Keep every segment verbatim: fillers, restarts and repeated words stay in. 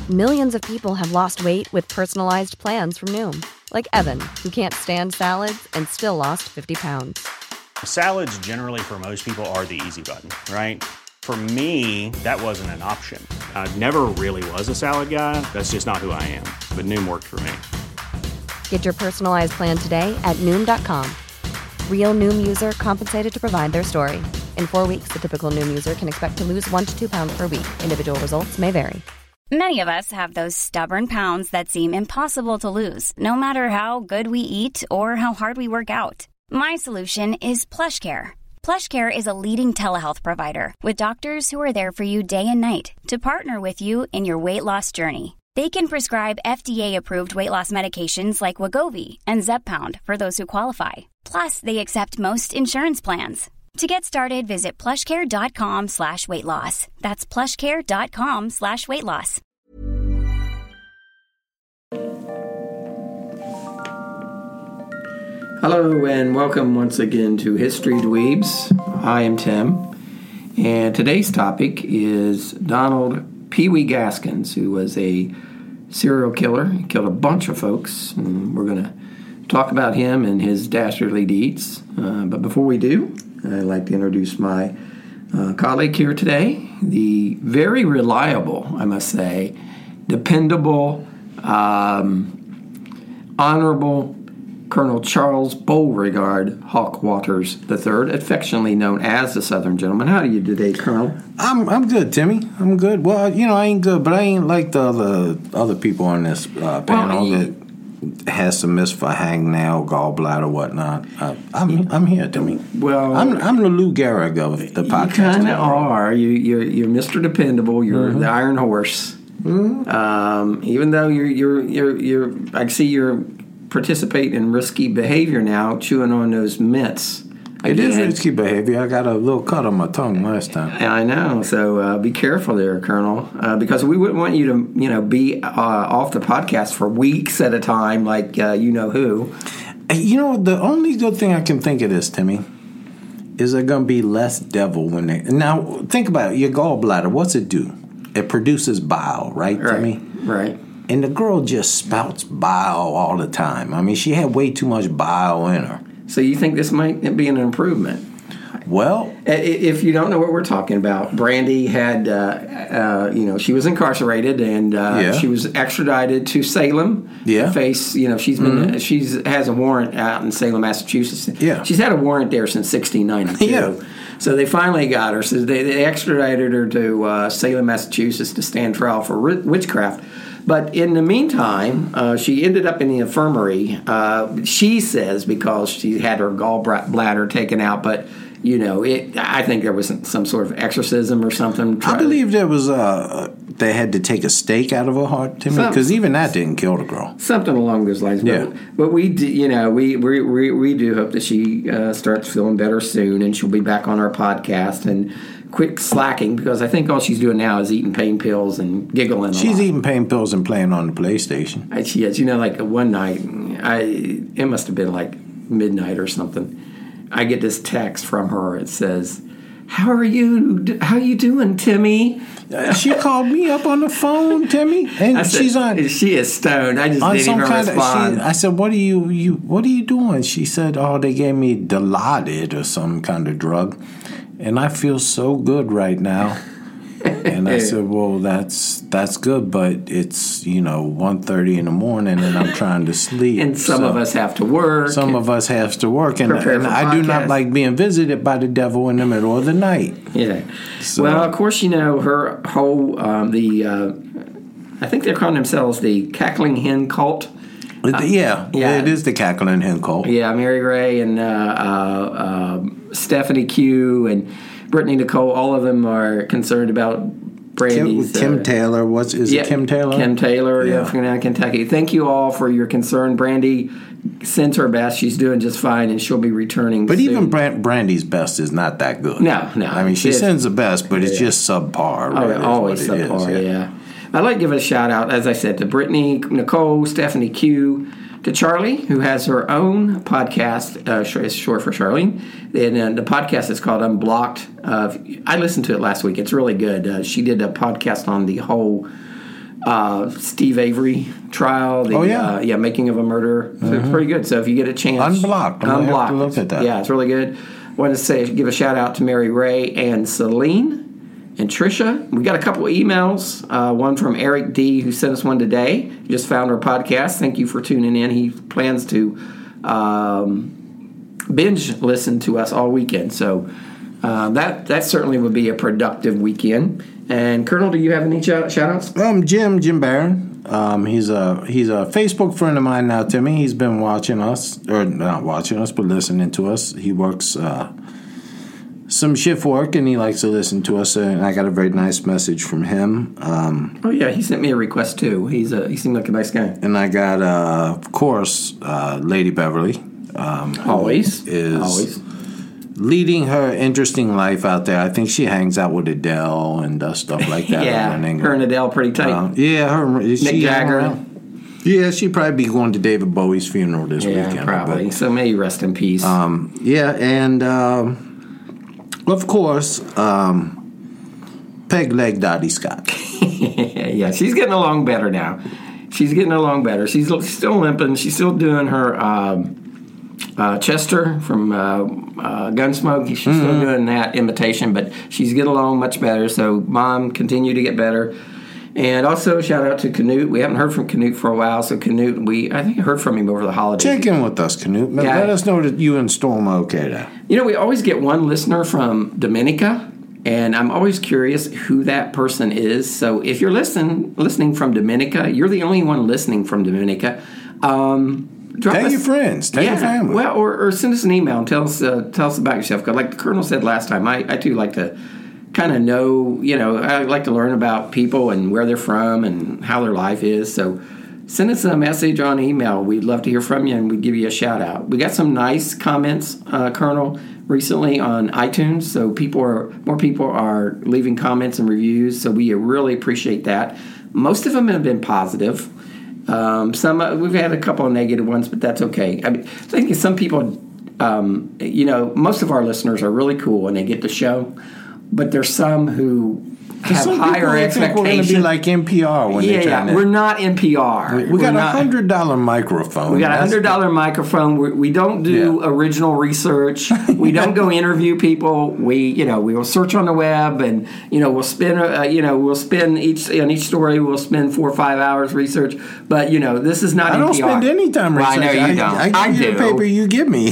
Millions of people have lost weight with personalized plans from Noom. Like Evan, who can't stand salads and still lost fifty pounds. Salads generally for most people are the easy button, right? For me, that wasn't an option. I never really was a salad guy. That's just not who I am. But Noom worked for me. Get your personalized plan today at Noom dot com. Real Noom user compensated to provide their story. In four weeks, the typical Noom user can expect to lose one to two pounds per week. Individual results may vary. Many of us have those stubborn pounds that seem impossible to lose, no matter how good we eat or how hard we work out. My solution is PlushCare. PlushCare is a leading telehealth provider with doctors who are there for you day and night to partner with you in your weight loss journey. They can prescribe F D A-approved weight loss medications like Wegovy and Zepbound for those who qualify. Plus, they accept most insurance plans. To get started, visit plushcare.com slash weight loss. That's plushcare.com slash weight loss. Hello and welcome once again to History Dweebs. I am Tim, and today's topic is Donald Pee Wee Gaskins, who was a serial killer. He killed a bunch of folks, and we're going to talk about him and his dastardly deeds. Uh, but before we do, I'd like to introduce my uh, colleague here today, the very reliable, I must say, dependable, um, honorable Colonel Charles Beauregard Hawk Waters the third, affectionately known as the Southern Gentleman. How are you today, Colonel? I'm I'm good, Timmy. I'm good. Well, you know, I ain't good, but I ain't like the other other people on this uh, panel well, that has some miss for hangnail, gallbladder, whatnot. Uh, I'm I'm here, Timmy. Well, I'm I'm the Lou Gehrig of the podcast. You kind of are. You you're you're Mister Dependable. You're mm-hmm. the Iron Horse. Mm-hmm. Um, even though you're you're you're you're, I see you're participating in risky behavior now, chewing on those mints. It is risky behavior. I got a little cut on my tongue last time. I know. So uh, be careful there, Colonel, uh, because we wouldn't want you to, you know, be uh, off the podcast for weeks at a time, like uh, you know who. You know, the only good thing I can think of this, Timmy, is there going to be less devil when they. Now, think about it. Your gallbladder. What's it do? It produces bile, right, right Timmy? Right. And the girl just spouts bile all the time. I mean, she had way too much bile in her. So you think this might be an improvement? Well, if you don't know what we're talking about, Brandy had, uh, uh, you know, she was incarcerated and uh, yeah. she was extradited to Salem. Yeah. To face, you know, she's been, mm-hmm. she's has a warrant out in Salem, Massachusetts. Yeah. She's had a warrant there since sixteen ninety-two. Yeah. So they finally got her. So they, they extradited her to uh, Salem, Massachusetts to stand trial for witchcraft. But in the meantime, uh, she ended up in the infirmary, uh, she says, because she had her gallbladder taken out. But, you know, it, I think there was some sort of exorcism or something. I believe there was, uh, they had to take a stake out of her heart, Timmy, because even that didn't kill the girl. Something along those lines. Yeah. But, but we, do, you know, we, we, we, we do hope that she uh, starts feeling better soon and she'll be back on our podcast and quit slacking, because I think all she's doing now is eating pain pills and giggling. She's eating pain pills and playing on the PlayStation. I, she is. You know, like one night, I it must have been like midnight or something. I get this text from her. It says, "How are you? How you doing, Timmy?" Uh, she called me up on the phone, Timmy, and said, she's on. She is stoned. I just didn't even respond. Of, she, I said, "What are you? You what are you doing?" She said, "Oh, they gave me Dilaudid or some kind of drug." And I feel so good right now. And I said, well, that's that's good, but it's, you know, one thirty in the morning and I'm trying to sleep. And some so of us have to work. Some of us have to work. And, and I do not like being visited by the devil in the middle of the night. Yeah. So, well, of course, you know, her whole, um, the, uh, I think they're calling themselves the Cackling Hen Cult. Uh, yeah, yeah, it is the Cackling Hen Cult. Yeah, Mary Ray and uh, uh, uh, Stephanie Q and Brittany Nicole, all of them are concerned about Brandy's. Kim, Kim uh, Taylor, what's is yeah, it Kim Taylor? Kim Taylor, yeah, yeah, from Kentucky. Thank you all for your concern. Brandy sends her best. She's doing just fine, and she'll be returning But soon. even Brand, Brandy's best is not that good. No, no. I mean, she it's, sends the best, but it's yeah. just subpar. Oh, really, always is what it subpar, is, yeah. yeah. I'd like to give a shout-out, as I said, to Brittany Nicole, Stephanie Q, to Charlie, who has her own podcast. Uh, it's short for Charlene. And uh, the podcast is called Unblocked. Uh, I listened to it last week. It's really good. Uh, she did a podcast on the whole uh, Steve Avery trial. The, oh, yeah. Uh, yeah, Making of a Murderer. So mm-hmm. It's pretty good. So if you get a chance. Unblocked. I'm Unblocked. Have to look at that. Yeah, it's really good. I want to say, give a shout out to Mary Ray and Celine and Trisha. We got a couple of emails. Uh, one from Eric D, who sent us one today. He just found our podcast. Thank you for tuning in. He plans to um, binge listen to us all weekend. So uh, that that certainly would be a productive weekend. And Colonel, do you have any shout, shout outs? Um, Jim, Jim Barron. Um, he's a he's a Facebook friend of mine now, Timmy. He's been watching us, or not watching us, but listening to us. He works uh, some shift work, and he likes to listen to us. And I got a very nice message from him. Um, oh yeah, he sent me a request too. He's a he seemed like a nice guy. And I got, uh, of course, uh, Lady Beverly. Um, always is always. leading her interesting life out there. I think she hangs out with Adele and does stuff like that. Yeah, her and Adele pretty tight. Uh, yeah, her. Nick she Jagger. Yeah, she'd probably be going to David Bowie's funeral this yeah, weekend. probably. But, so may you rest in peace. Um, yeah, and um, of course, um, Peg Leg Dottie Scott. Yeah, she's getting along better now. She's getting along better. She's still limping. She's still doing her... Um, Uh, Chester from uh, uh, Gunsmoke, she's mm-hmm. still doing that imitation, but she's getting along much better. So, Mom, continue to get better. And also, shout out to Canute. We haven't heard from Canute for a while, so Canute, we I think I heard from him over the holidays. Check in with us, Canute. Yeah. Let us know that you and Storm are okay there. You know, we always get one listener from Dominica, and I'm always curious who that person is. So, if you're listening listening from Dominica, you're the only one listening from Dominica. Um... Drop tell us, your friends. Tell yeah, your family. Well, or, or send us an email and tell us uh, tell us about yourself. Because like the Colonel said last time, I, I too like to kind of know, you know, I like to learn about people and where they're from and how their life is. So send us a message on email. We'd love to hear from you, and we'd give you a shout out. We got some nice comments, uh, Colonel, recently on iTunes. So people are more people are leaving comments and reviews. So we really appreciate that. Most of them have been positive. Um, some uh, we've had a couple of negative ones, but that's okay. I mean, I think some people, um, you know, most of our listeners are really cool when they get the show, but there's some who have some higher expectations. We're going to be like N P R when yeah, they're yeah. We're not N P R. We, we got a hundred dollar microphone. We got a hundred dollar microphone. We, we don't do yeah. original research. We don't go interview people. We, you know, we will search on the web, and you know, we'll spend, uh, you know, we'll spend each on each story. We'll spend four or five hours research. But you know, this is not I N P R. I don't spend any time researching. Well, I know you don't. I, I, I give I you do. the paper you give me.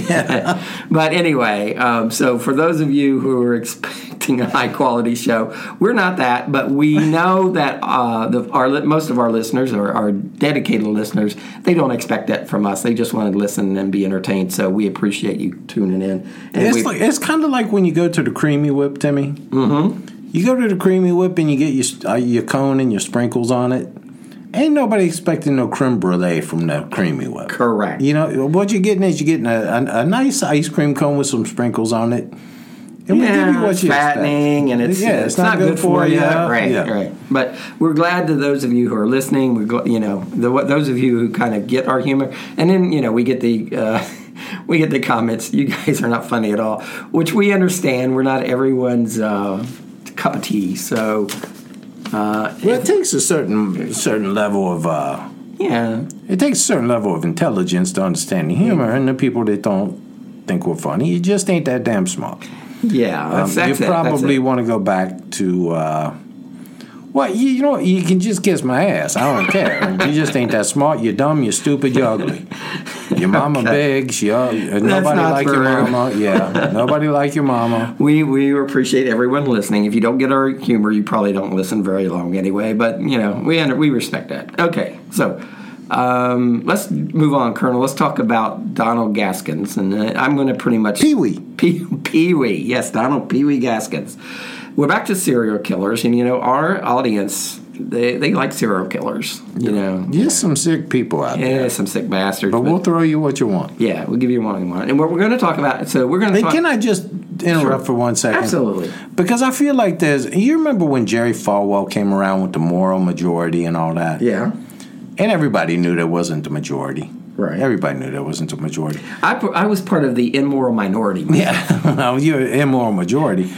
But anyway, um, so for those of you who are expecting a high quality show, we're not that, but we know that uh, the, our most of our listeners are, are dedicated listeners. They don't expect that from us. They just want to listen and be entertained. So we appreciate you tuning in. And it's like, it's kind of like when you go to the Creamy Whip, Timmy. Mm-hmm. You go to the Creamy Whip and you get your uh, your cone and your sprinkles on it. Ain't nobody expecting no creme brulee from the Creamy Whip. Correct. You know what you're getting is you're getting a, a, a nice ice cream cone with some sprinkles on it. And yeah, we give you what it's you fattening, expect. and it's, yeah, it's, it's not, not good, good for you. Right, yeah. right. But we're glad to those of you who are listening. We're gl- you know the, those of you who kind of get our humor, and then you know we get the uh, we get the comments. You guys are not funny at all, which we understand. We're not everyone's uh, cup of tea. So uh, well, it takes a certain certain level of. Uh, yeah, it takes a certain level of intelligence to understand the humor, and the people that don't think we're funny, you just ain't that damn smart. Yeah, that's, um, that's you it, probably that's want to go back to. Uh, well, you, you know, you can just kiss my ass. I don't care. You just ain't that smart. You're dumb. You're stupid. You're ugly. Your mama okay. big. She uh, nobody like your mama. Yeah, nobody like your mama. We we appreciate everyone listening. If you don't get our humor, you probably don't listen very long anyway. But you know, we under, we respect that. Okay, so. Um, let's move on, Colonel. Let's talk about Donald Gaskins, and uh, I'm going to pretty much Pee-wee. Pee- Pee-wee, yes, Donald Pee-wee Gaskins. We're back to serial killers, and you know our audience, they they like serial killers. You know, there's some sick people out yeah, there. Yeah, some sick bastards. But, but we'll throw you what you want. Yeah, we'll give you what you want, and what we're going to talk about. So we're going to. Hey, talk, can I just interrupt sure. for one second? Absolutely. Because I feel like there's. You remember when Jerry Falwell came around with the moral majority and all that? Yeah. And everybody knew there wasn't the majority. Right. Everybody knew there wasn't a majority. I, I was part of the immoral minority. Yeah. You're an immoral majority.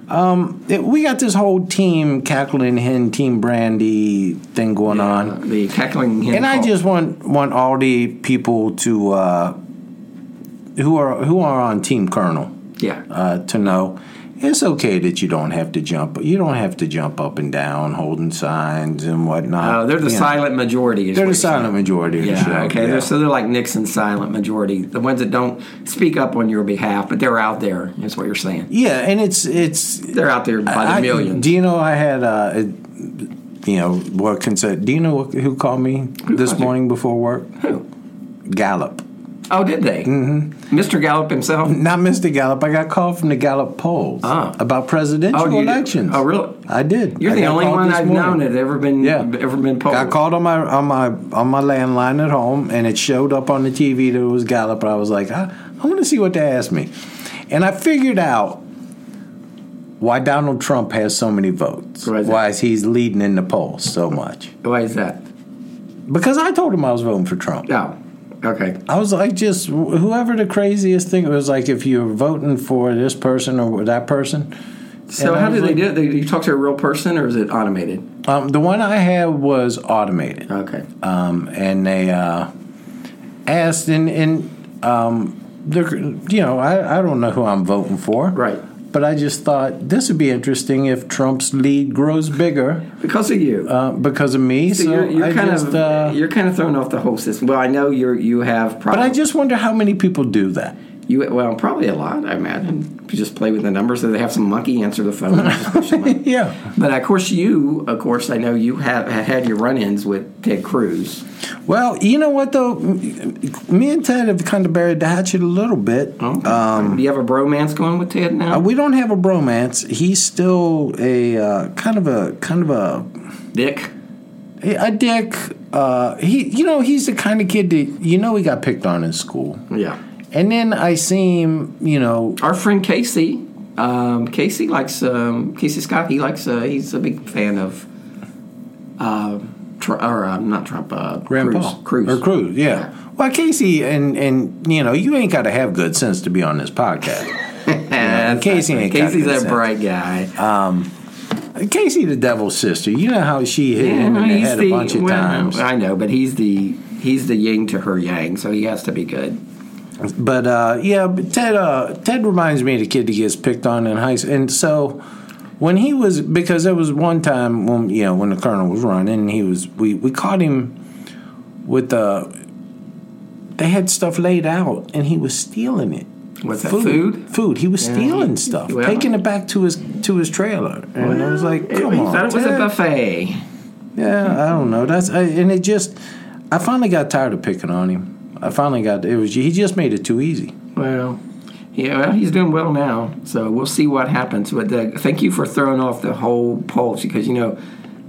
Um, it, we got this whole team cackling hen, team brandy thing going yeah, on. The cackling hen. And call. I just want want all the people to uh, who are who are on Team Colonel, yeah, uh, to know it's okay that you don't have to jump. You don't have to jump up and down holding signs and whatnot. Oh, they're the you silent know. majority. Is They're what the you're silent saying. majority of Yeah, the show. okay. Yeah. They're, so they're like Nixon's silent majority, the ones that don't speak up on your behalf, but they're out there. Is what you're saying. Yeah, and it's it's They're out there by the I, millions. Do you know I had uh, a, you know what consent? Do you know who called me Who this called you? morning before work? Who? Gallup. Oh, did they? Mm-hmm. Mister Gallup himself? Not Mister Gallup. I got called from the Gallup polls Ah. about presidential Oh, you did? elections. Oh, really? I did. You're I the got only called one this I've morning. known that ever been Yeah. ever been polled. Got called on my on my on my landline at home, and it showed up on the T V that it was Gallup. And I was like, I, I want to see what they asked me, and I figured out why Donald Trump has so many votes. Why is that? Why is he's leading in the polls so much? Why is that? Because I told him I was voting for Trump. Oh, okay. I was like, just whoever the craziest thing, it was like if you're voting for this person or that person. So And I how was did they like- do it? Did you talk to a real person, or is it automated? Um, the one I had was automated. Okay. Um, and they uh, asked, and, and um, they're, you know, I, I don't know who I'm voting for. Right. But I just thought this would be interesting if Trump's lead grows bigger Because of you. uh, because of me. so So, you're, you're I kind just, of uh, you're kind of throwing off the whole system. Well, I know you're you have but problems. I just wonder how many people do that. You, well, probably a lot, I imagine. You just play with the numbers, so they have some monkey answer the phone. And just push them in. Yeah. But of course, you, of course, I know you have had your run-ins with Ted Cruz. Well, you know what though, me and Ted have kind of buried the hatchet a little bit. Okay. Um, Do you have a bromance going with Ted now? uh, we don't have a bromance. He's still a uh, kind of a kind of a Dick. a dick. Uh, he, you know, he's the kind of kid that you know he got picked on in school. Yeah. And then I see him, you know. Our friend Casey, um, Casey likes um, Casey Scott. He likes. Uh, he's a big fan of. Uh, Tr- or uh, not Trump. Uh, Rand Cruz. Paul. Cruz. Or Cruz, yeah. Well, Casey, and, and you know, you ain't got to have good sense to be on this podcast. Yeah, Casey ain't got Casey's good a sense. bright guy. Casey, the devil's sister. You know how she hit him in the he's head the- a bunch of well, times. I know, but he's the he's the yin to her yang, so he has to be good. But uh, yeah, but Ted uh, Ted reminds me of the kid that gets picked on in high school. And so when he was, because there was one time when you know when the colonel was running, he was we, we caught him with the. They had stuff laid out, and he was stealing it. What's that, food? Food. He was Yeah, stealing he- stuff, well- taking it back to his to his trailer, and I was like, "Come he on, thought it was Ted." a buffet. Yeah, I don't know. That's I, and it just. I finally got tired of picking on him. I finally got it was he just made it too easy. Well, yeah, well, he's doing well now, so we'll see what happens. But uh, thank you for throwing off the whole polls, because you know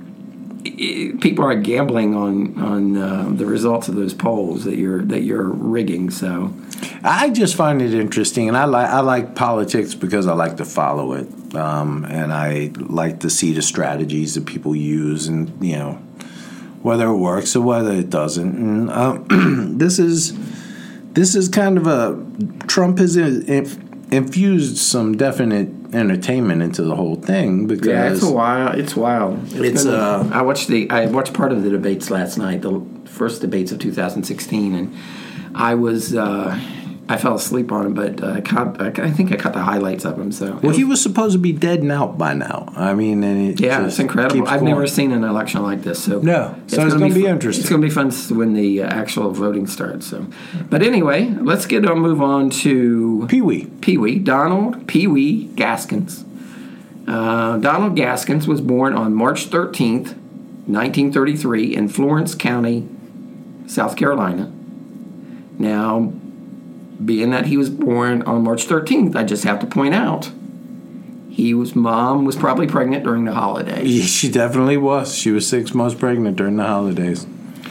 i- people are gambling on on uh, the results of those polls that you're that you're rigging. So I just find it interesting, and I like I like politics because I like to follow it, um, and I like to see the strategies that people use, and you know whether it works or whether it doesn't. And uh, this is this is kind of a Trump has inf- infused some definite entertainment into the whole thing because yeah, it's a wild. It's wild. It's, It's, gonna- uh, I watched the I watched part of the debates last night, the first debates of two thousand sixteen, and I was uh, I fell asleep on it, but uh, I caught I, I think I caught the highlights of them. So Well, he was supposed to be dead and out by now. I mean, and it yeah, just it's incredible. keeps I've going. never seen an election like this. So No. So it's gonna be fu- interesting. It's going to be fun when the uh, actual voting starts. So, but anyway, let's get on move on to Pee Wee. Pee Wee Donald Pee Wee Gaskins. Uh, Donald Gaskins was born on March thirteenth, nineteen thirty-three, in Florence County, South Carolina. Now, being that he was born on March thirteenth, I just have to point out he was mom was probably pregnant during the holidays. Yeah, she definitely was. She was six months pregnant during the holidays.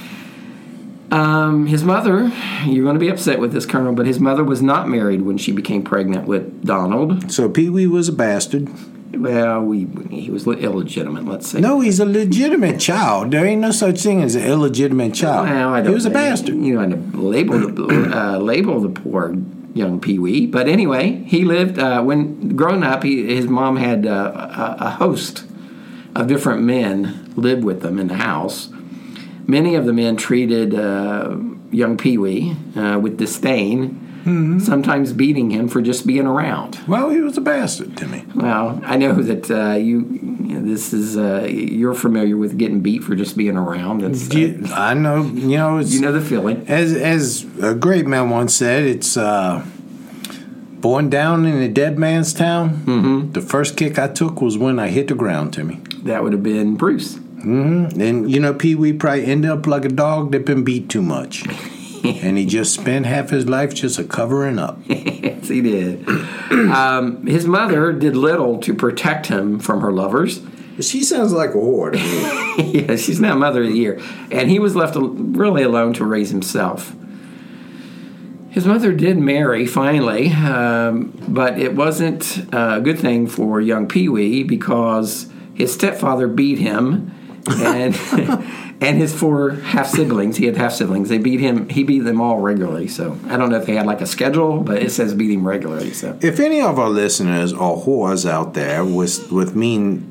Um, his mother, you're going to be upset with this, Colonel, but his mother was not married when she became pregnant with Donald. So Pee Wee was a bastard. Well, we he was illegitimate, let's say. No, he's a legitimate child. There ain't no such thing as an illegitimate child. Well, I don't he was a think- bastard. You know, to label the uh, label the poor young Pee Wee. But anyway, he lived, uh, when growing up, he, his mom had uh, a, a host of different men live with them in the house. Many of the men treated uh, young Pee Wee uh, with disdain, mm-hmm. sometimes beating him for just being around. Well, he was a bastard to me. Well, I know that uh, you, you know, this is uh, you're familiar with getting beat for just being around. That's, uh, you, I know, you know, it's, you know the feeling. As as a great man once said, it's uh, born down in a dead man's town. Mm-hmm. The first kick I took was when I hit the ground, Timmy. That would have been Bruce. Mm-hmm. And, you know, Pee Wee probably ended up like a dog that been beat too much. And he just spent half his life just a covering up. Yes, he did. um, his mother did little to protect him from her lovers. She sounds like a whore to me. Yeah, she's now mother of the year. And he was left really alone to raise himself. His mother did marry, finally, um, but it wasn't a good thing for young Pee Wee because his stepfather beat him, and and his four half siblings. He had half siblings. They beat him. He beat them all regularly. So I don't know if they had like a schedule, but it says beat him regularly. So if any of our listeners are whores out there with with mean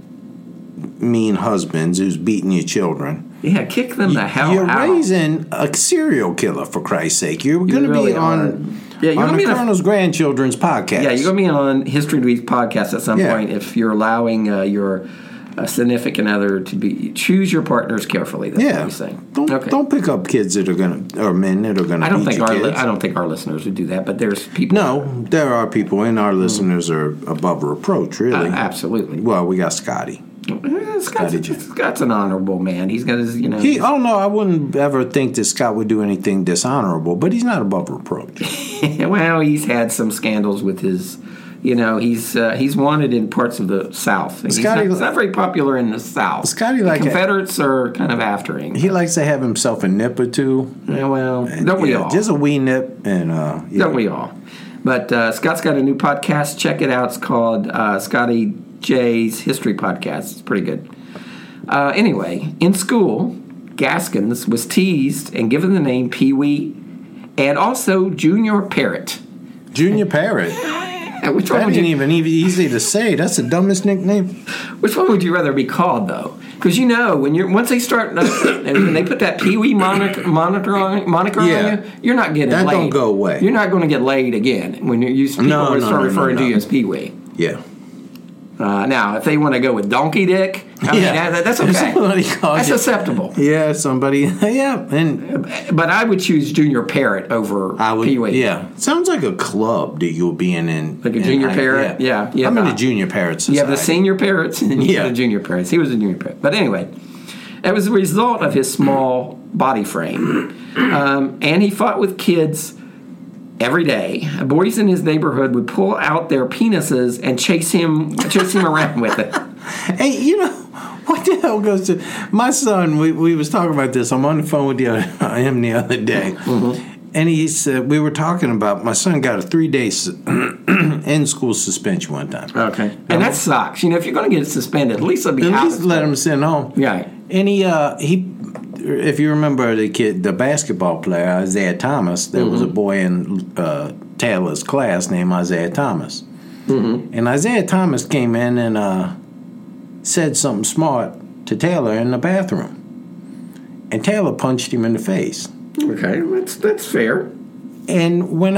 mean husbands who's beating your children, yeah, kick them the hell you're out. You're raising a serial killer, for Christ's sake. You're going to really be on. Yeah, you're on gonna the be Colonel's a, grandchildren's podcast. Yeah, you're going to be on History Week podcast at some yeah. point if you're allowing uh, your uh, significant other to be choose your partners carefully. That's yeah. what he's saying. Don't okay. don't pick up kids that are going to or men that are going to. I don't beat think your our kids. li- I don't think our listeners would do that, but there's people. No, there are people, and our listeners are above reproach. Really, uh, absolutely. Well, we got Scotty. Scott's, Scott's an honorable man. He's got his, you know. He, oh no, I wouldn't ever think that Scott would do anything dishonorable, but he's not above reproach. Well, he's had some scandals with his, you know, he's uh, he's wanted in parts of the South. He's Scotty, not, he's not very popular in the South. Scotty, the like Confederates a, are kind of after him. He likes to have himself a nip or two. Yeah, well, and, don't we yeah, all? Just a wee nip, and uh, yeah. Don't we all? But uh, Scott's got a new podcast. Check it out. It's called uh, Scotty J's History Podcast. It's pretty good. Uh, anyway, in school, Gaskins was teased and given the name Pee Wee and also Junior Parrot. Junior Parrot? Which one that would ain't you, even easy to say. That's the dumbest nickname. Which one would you rather be called, though? Because you know, when you're once they start, when they put that Pee Wee moniker, moniker on, moniker yeah. on you, you're not getting that laid. That don't go away. You're not going to get laid again when you're used to people no, no, start no, referring no, no. to you as Pee Wee. Yeah. Uh, now, if they want to go with Donkey Dick, I mean, yeah. that, that's okay. That's you. acceptable. Yeah, somebody. Yeah, and but I would choose Junior Parrot over I would, Pee Wee. Yeah, sounds like a club that you'll be in. in like a in Junior high, Parrot. Yeah, yeah. I'm yeah. in the Junior Parrot Society. You have the Senior Parrots and you yeah. have the Junior Parrots. He was a Junior Parrot. But anyway, it was a result of his small body frame, um, and he fought with kids. Every day, boys in his neighborhood would pull out their penises and chase him, chase him around with it. Hey, you know what the hell goes to my son? We we was talking about this. I'm on the phone with the other, him the other day, mm-hmm. and he said we were talking about my son got a three day in school suspension one time. Okay, and um, that sucks. You know, if you're going to get suspended, at least let me at out least let him send home. Yeah, and he uh, he. If you remember the kid, the basketball player, Isaiah Thomas, there mm-hmm. was a boy in uh, Taylor's class named Isaiah Thomas. Mm-hmm. And Isaiah Thomas came in and uh, said something smart to Taylor in the bathroom. And Taylor punched him in the face. Okay, that's that's fair. And when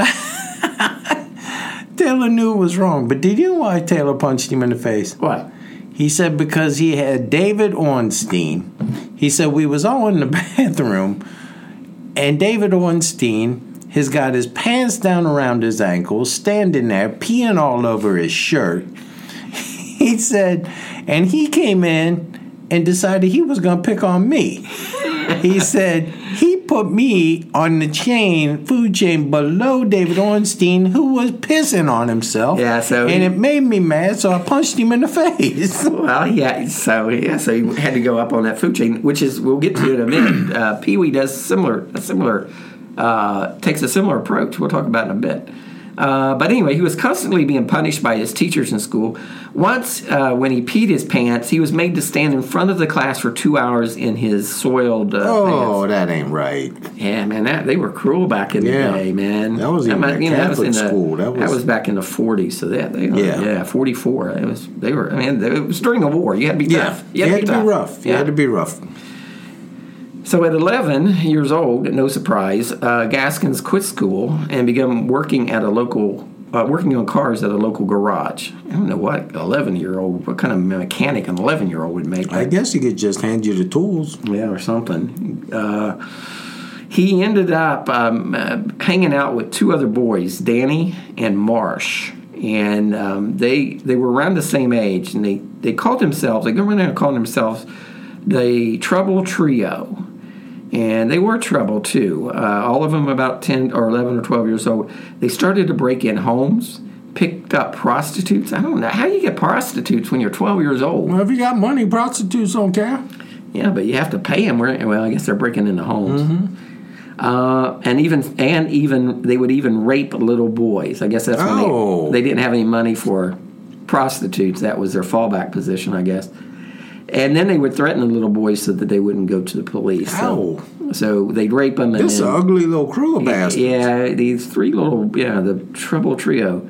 I... Taylor knew it was wrong, but did you know why Taylor punched him in the face? What? He said because he had David Ornstein. He said we was all in the bathroom, and David Ornstein has got his pants down around his ankles, standing there, peeing all over his shirt. He said, and he came in and decided he was going to pick on me. He said he put me on the chain, food chain below David Ornstein, who was pissing on himself. Yeah, so and he, it made me mad, so I punched him in the face. Well, yeah, so yeah, so he had to go up on that food chain, which is we'll get to in a minute. Uh, Pee Wee does similar, a similar, uh, takes a similar approach. We'll talk about it in a bit. Uh, but anyway, he was constantly being punished by his teachers in school. Once, uh, when he peed his pants, he was made to stand in front of the class for two hours in his soiled uh, oh, pants. Oh, that ain't right. Yeah, man, that they were cruel back in yeah. the day, man. That was even that, a you know, Catholic that was in the, school. That was, that was back in the forties. So that they, yeah, yeah, forty-four. It was they were. I mean, it was during the war. You had to be yeah. tough. You had, you had to be, be rough. You yeah. had to be rough. So at eleven years old, no surprise, uh, Gaskins quit school and began working at a local, uh, working on cars at a local garage. I don't know what an eleven-year-old, what kind of mechanic an eleven-year-old would make. I guess he could just hand you the tools. Yeah, or something. Uh, he ended up um, uh, hanging out with two other boys, Danny and Marsh. And um, they they were around the same age, and they, they called themselves, they go around and called themselves the Trouble Trio. And they were trouble, too. Uh, all of them about ten or eleven or twelve years old. They started to break in homes, picked up prostitutes. I don't know. How do you get prostitutes when you're twelve years old? Well, if you got money, prostitutes don't care. Yeah, but you have to pay them. Well, I guess they're breaking into homes. Mm-hmm. Uh, and even and even they would even rape little boys. I guess that's when oh. they, they didn't have any money for prostitutes. That was their fallback position, I guess. And then they would threaten the little boys so that they wouldn't go to the police. So, so they'd rape them. And this is an ugly little crew of bastards. Yeah, these three little, yeah, the Trouble Trio.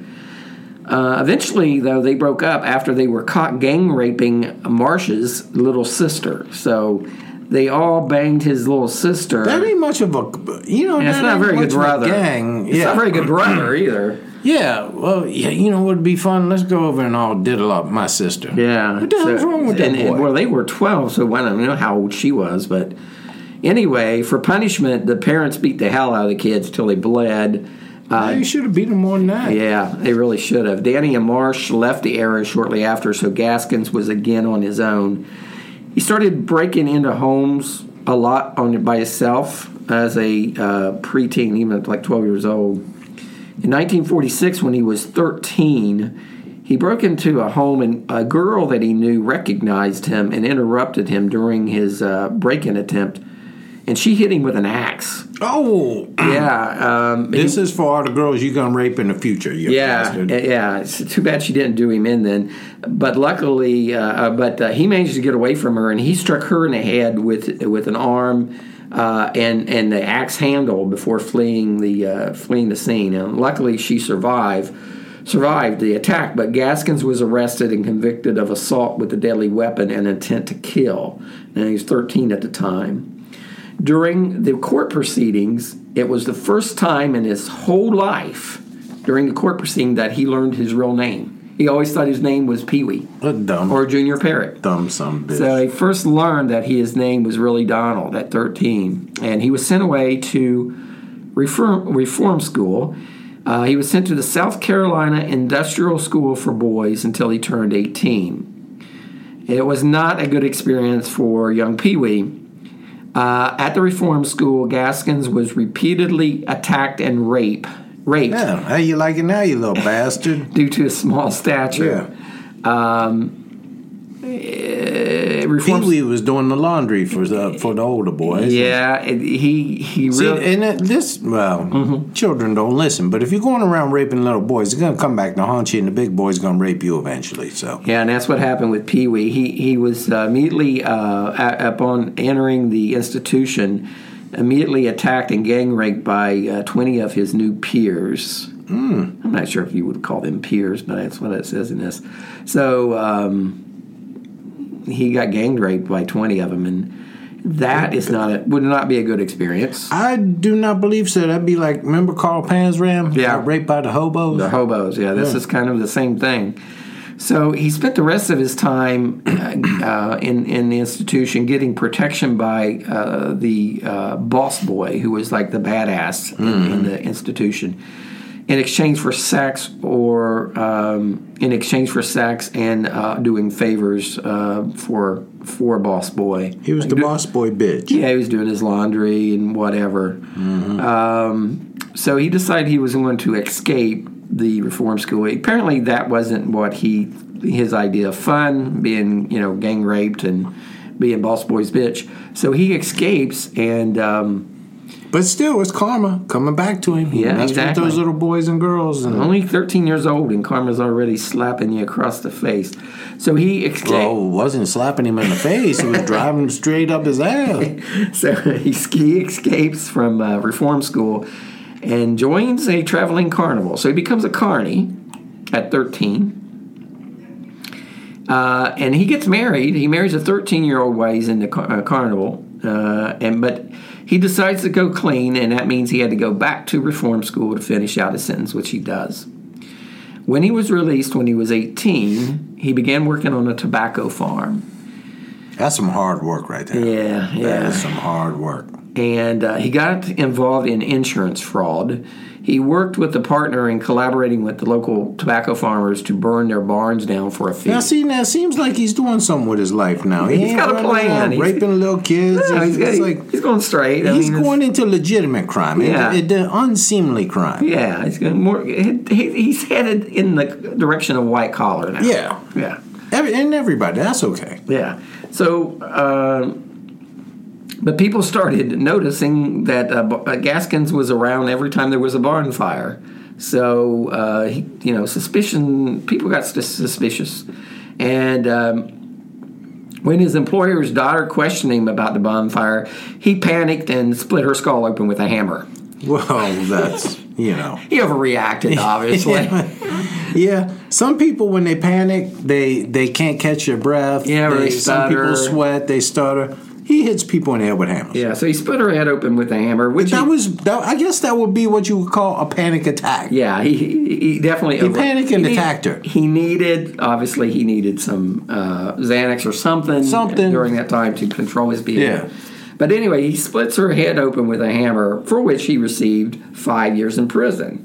Uh, eventually, though, they broke up after they were caught gang raping Marsh's little sister. So they all banged his little sister. That ain't much of a, you know, and that it's not ain't a very much good brother. Gang. It's yeah. not a very good brother either. Yeah, well, yeah, you know what would be fun? Let's go over and all diddle up my sister. Yeah. What the hell's so, wrong with that and, boy? And, well, they were twelve, so I don't know how old she was. But anyway, for punishment, the parents beat the hell out of the kids till they bled. Uh, you should have beat them more than that. Yeah, they really should have. Danny and Marsh left the area shortly after, so Gaskins was again on his own. He started breaking into homes a lot on by himself as a uh, preteen, even like twelve years old. In nineteen forty-six, when he was thirteen, he broke into a home, and a girl that he knew recognized him and interrupted him during his uh, break-in attempt, and she hit him with an axe. Oh! Yeah. Um, this he, is for all the girls you're going to rape in the future, you yeah, bastard. Yeah, it's too bad she didn't do him in then. But luckily, uh, but uh, he managed to get away from her, and he struck her in the head with with an arm uh, and and the axe handle before fleeing the uh, fleeing the scene. And luckily, she survived survived the attack. But Gaskins was arrested and convicted of assault with a deadly weapon and intent to kill. And he was thirteen at the time. During the court proceedings, it was the first time in his whole life during the court proceeding that he learned his real name. He always thought his name was Pee-wee. What dumb. Or Junior Parrott. Dumb son bitch. So he first learned that he, his name was really Donald at thirteen. And he was sent away to reform, reform school. Uh, he was sent to the South Carolina Industrial School for Boys until he turned eighteen. It was not a good experience for young Pee-wee. Uh, at the reform school, Gaskins was repeatedly attacked and raped. Raped. Yeah, how you like it now, you little bastard? Due to his small stature. Yeah. Um, uh, reform Pee-wee was doing the laundry for the for the older boys. Yeah, it, he he See, really. and it, this well, mm-hmm. children don't listen. But if you're going around raping little boys, it's gonna come back to haunt you, and the big boy's gonna rape you eventually. So yeah, and that's what happened with Pee-wee. He he was uh, immediately uh, upon entering the institution, immediately attacked and gang raped by uh, twenty of his new peers. Mm. I'm not sure if you would call them peers, but that's what it says in this. So um, he got gang raped by twenty of them, and that is not a, would not be a good experience. I do not believe so. That'd be like, remember Carl Panzram? Yeah. Got raped by the hobos? The hobos, yeah. This yeah. is kind of the same thing. So he spent the rest of his time uh, in in the institution getting protection by uh, the uh, boss boy, who was like the badass mm-hmm. in, in the institution, in exchange for sex or um, in exchange for sex and uh, doing favors uh, for for boss boy. He was like, the do, boss boy bitch. Yeah, he was doing his laundry and whatever. Mm-hmm. Um, so he decided he was going to escape the reform school. Apparently, that wasn't what he his idea of fun, being you know gang raped and being boss boy's bitch. So he escapes and. Um, But still, it's karma coming back to him. Yeah, That's exactly. with those little boys and girls. And Only thirteen years old, and karma's already slapping you across the face. So he escaped. Well, it wasn't slapping him in the face. It was driving him straight up his ass. So he, he escapes from uh, reform school and joins a traveling carnival. So he becomes a carny at thirteen. Uh, and he gets married. He marries a thirteen-year-old while he's in the car- uh, carnival. Uh, and but he decides to go clean, and that means he had to go back to reform school to finish out his sentence, which he does. When he was released, when he was eighteen, he began working on a tobacco farm. That's some hard work right there. Yeah, yeah. That is some hard work. And uh, he got involved in insurance fraud. He worked with a partner in collaborating with the local tobacco farmers to burn their barns down for a fee. Now, see, now it seems like he's doing something with his life now. He He's ain't got a running plan. around He's- raping little kids. No, It's- he's, it's he- like he's going straight. I he's mean, going into legitimate crime. Yeah. It, it, the unseemly crime. Yeah, he's going more. He, he's headed in the direction of white collar now. Yeah. yeah, Every, and everybody, that's okay. yeah. So, uh, but people started noticing that uh, Gaskins was around every time there was a barn fire. So, uh, he, you know, suspicion. People got sus- suspicious, and um, when his employer's daughter questioned him about the bonfire, he panicked and split her skull open with a hammer. Well, that's, you know. He overreacted, obviously. Yeah, some people when they panic, they they can't catch their breath. Yeah, or they some people stutter. sweat, they stutter. He hits people in the head with hammers. Yeah, so he split her head open with a hammer, which That he, was, that, I guess that would be what you would call a panic attack. yeah, he he, he definitely He panicked and he need- attacked her. He needed obviously he needed some uh, Xanax or something Something. during that time to control his behavior. Yeah. But anyway, he splits her head open with a hammer, for which he received five years in prison.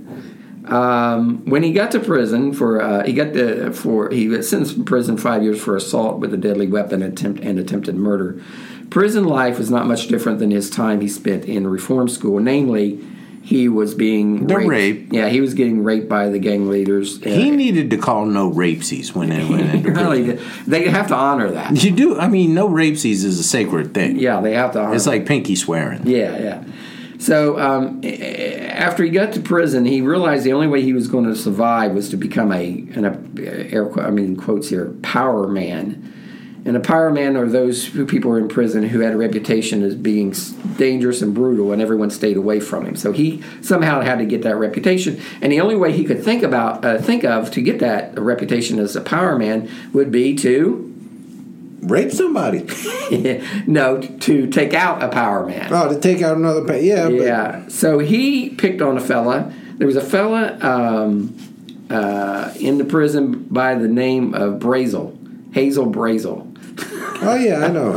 Um, when he got to prison for uh, he got the for he was sentenced to prison five years for assault with a deadly weapon attempt and attempted murder. Prison life was not much different than his time he spent in reform school. Namely, he was being The raped. rape. Yeah, he was getting raped by the gang leaders. He Uh, needed to call no rapesies when they went into really prison. did. They have to honor that. You do. I mean, no rapesies is a sacred thing. Yeah, they have to honor. It's like pinky swearing. Yeah, yeah. So um, after he got to prison, he realized the only way he was going to survive was to become a, an, a air, qu- I mean quotes here, power man. And a power man are those who people in prison who had a reputation as being s- dangerous and brutal, and everyone stayed away from him. So he somehow had to get that reputation, and the only way he could think about uh, think of to get that reputation as a power man would be to Rape somebody. no to take out a power man. Oh, to take out another pa- yeah. But Yeah. So he picked on a fella. There was a fella um, uh, in the prison by the name of Brazel, Hazel Brazel. Oh, yeah, I know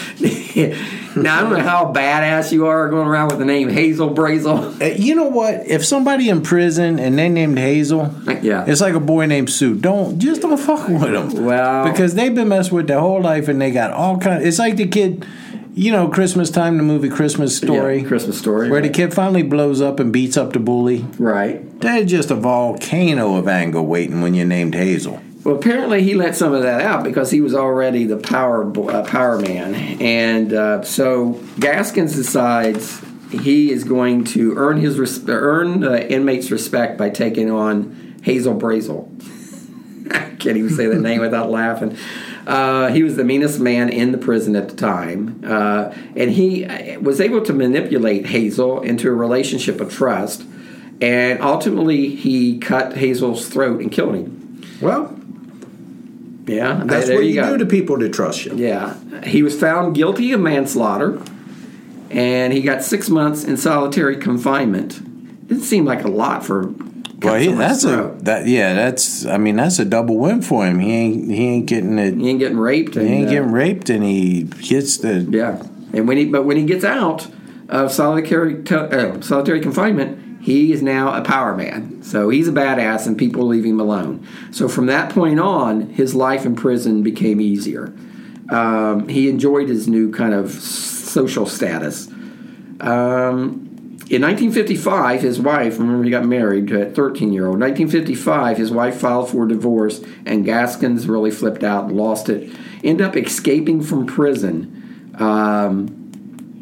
him. Now, I don't know how badass you are going around with the name Hazel Brazel. Uh, you know what? If somebody in prison and they named Hazel, Yeah. it's like a boy named Sue. Don't just don't fuck with them. Well- because they've been messed with their whole life and they got all kind. It's like the kid, you know, Christmas time, the movie Christmas Story, Yeah, Christmas Story. where right. the kid finally blows up and beats up the bully. Right. There's just a volcano of anger waiting when you're named Hazel. Well, apparently he let some of that out because he was already the power bo- uh, power man, and uh, so Gaskins decides he is going to earn his res- earn the inmates' respect by taking on Hazel Brazel. I can't even say the name without laughing. Uh, he was the meanest man in the prison at the time, uh, and he was able to manipulate Hazel into a relationship of trust, and ultimately he cut Hazel's throat and killed him. Well, Yeah, that's there what you, go. do to people that trust you. Yeah, he was found guilty of manslaughter, and he got six months in solitary confinement. Didn't seem like a lot for. Well, he, someone's that's a throat. that yeah. That's I mean that's a double win for him. He ain't he ain't getting it. He ain't getting raped. He and, ain't uh, getting raped, and he gets the Yeah, and when he but when he gets out of solitary uh, solitary confinement, he is now a power man. So he's a badass, and people leave him alone. So from that point on, his life in prison became easier. Um, he enjoyed his new kind of social status. Um, in nineteen fifty-five, his wife, remember he got married to a thirteen-year-old. nineteen fifty-five, his wife filed for divorce, and Gaskins really flipped out and lost it. Ended up escaping from prison. Um,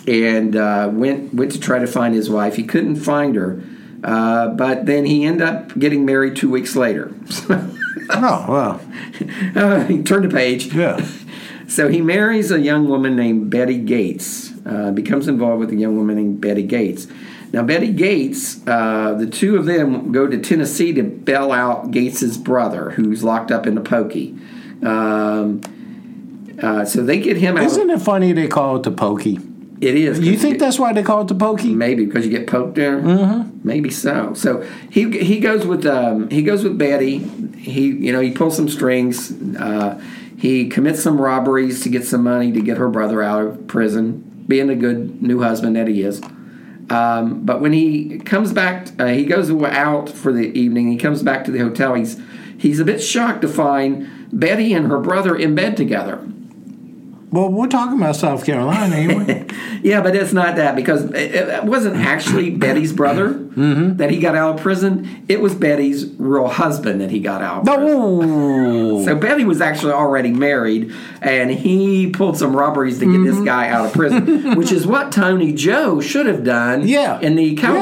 and uh, went went to try to find his wife. He couldn't find her, uh, but then he ended up getting married two weeks later. Oh, well. Uh, he turned a page. Yeah. So he marries a young woman named Betty Gates, uh, becomes involved with a young woman named Betty Gates. Now, Betty Gates, uh, the two of them go to Tennessee to bail out Gates's brother, who's locked up in the pokey. Um, uh, so they get him out. Isn't it funny they call it the pokey? It is. You think that's why they call it the pokey? Maybe because you get poked there. Mm-hmm. Maybe so. So he he goes with um, he goes with Betty. He you know he pulls some strings. Uh, he commits some robberies to get some money to get her brother out of prison, being a good new husband that he is. Um, but when he comes back, uh, he goes out for the evening. He comes back to the hotel. He's he's a bit shocked to find Betty and her brother in bed together. Well, we're talking about South Carolina, ain't we? Yeah, but it's not that, because it, it wasn't actually Betty's brother mm-hmm. that he got out of prison. It was Betty's real husband that he got out of No. prison. So Betty was actually already married, and he pulled some robberies to get mm-hmm. this guy out of prison, which is what Tony Joe should have done yeah. in the county.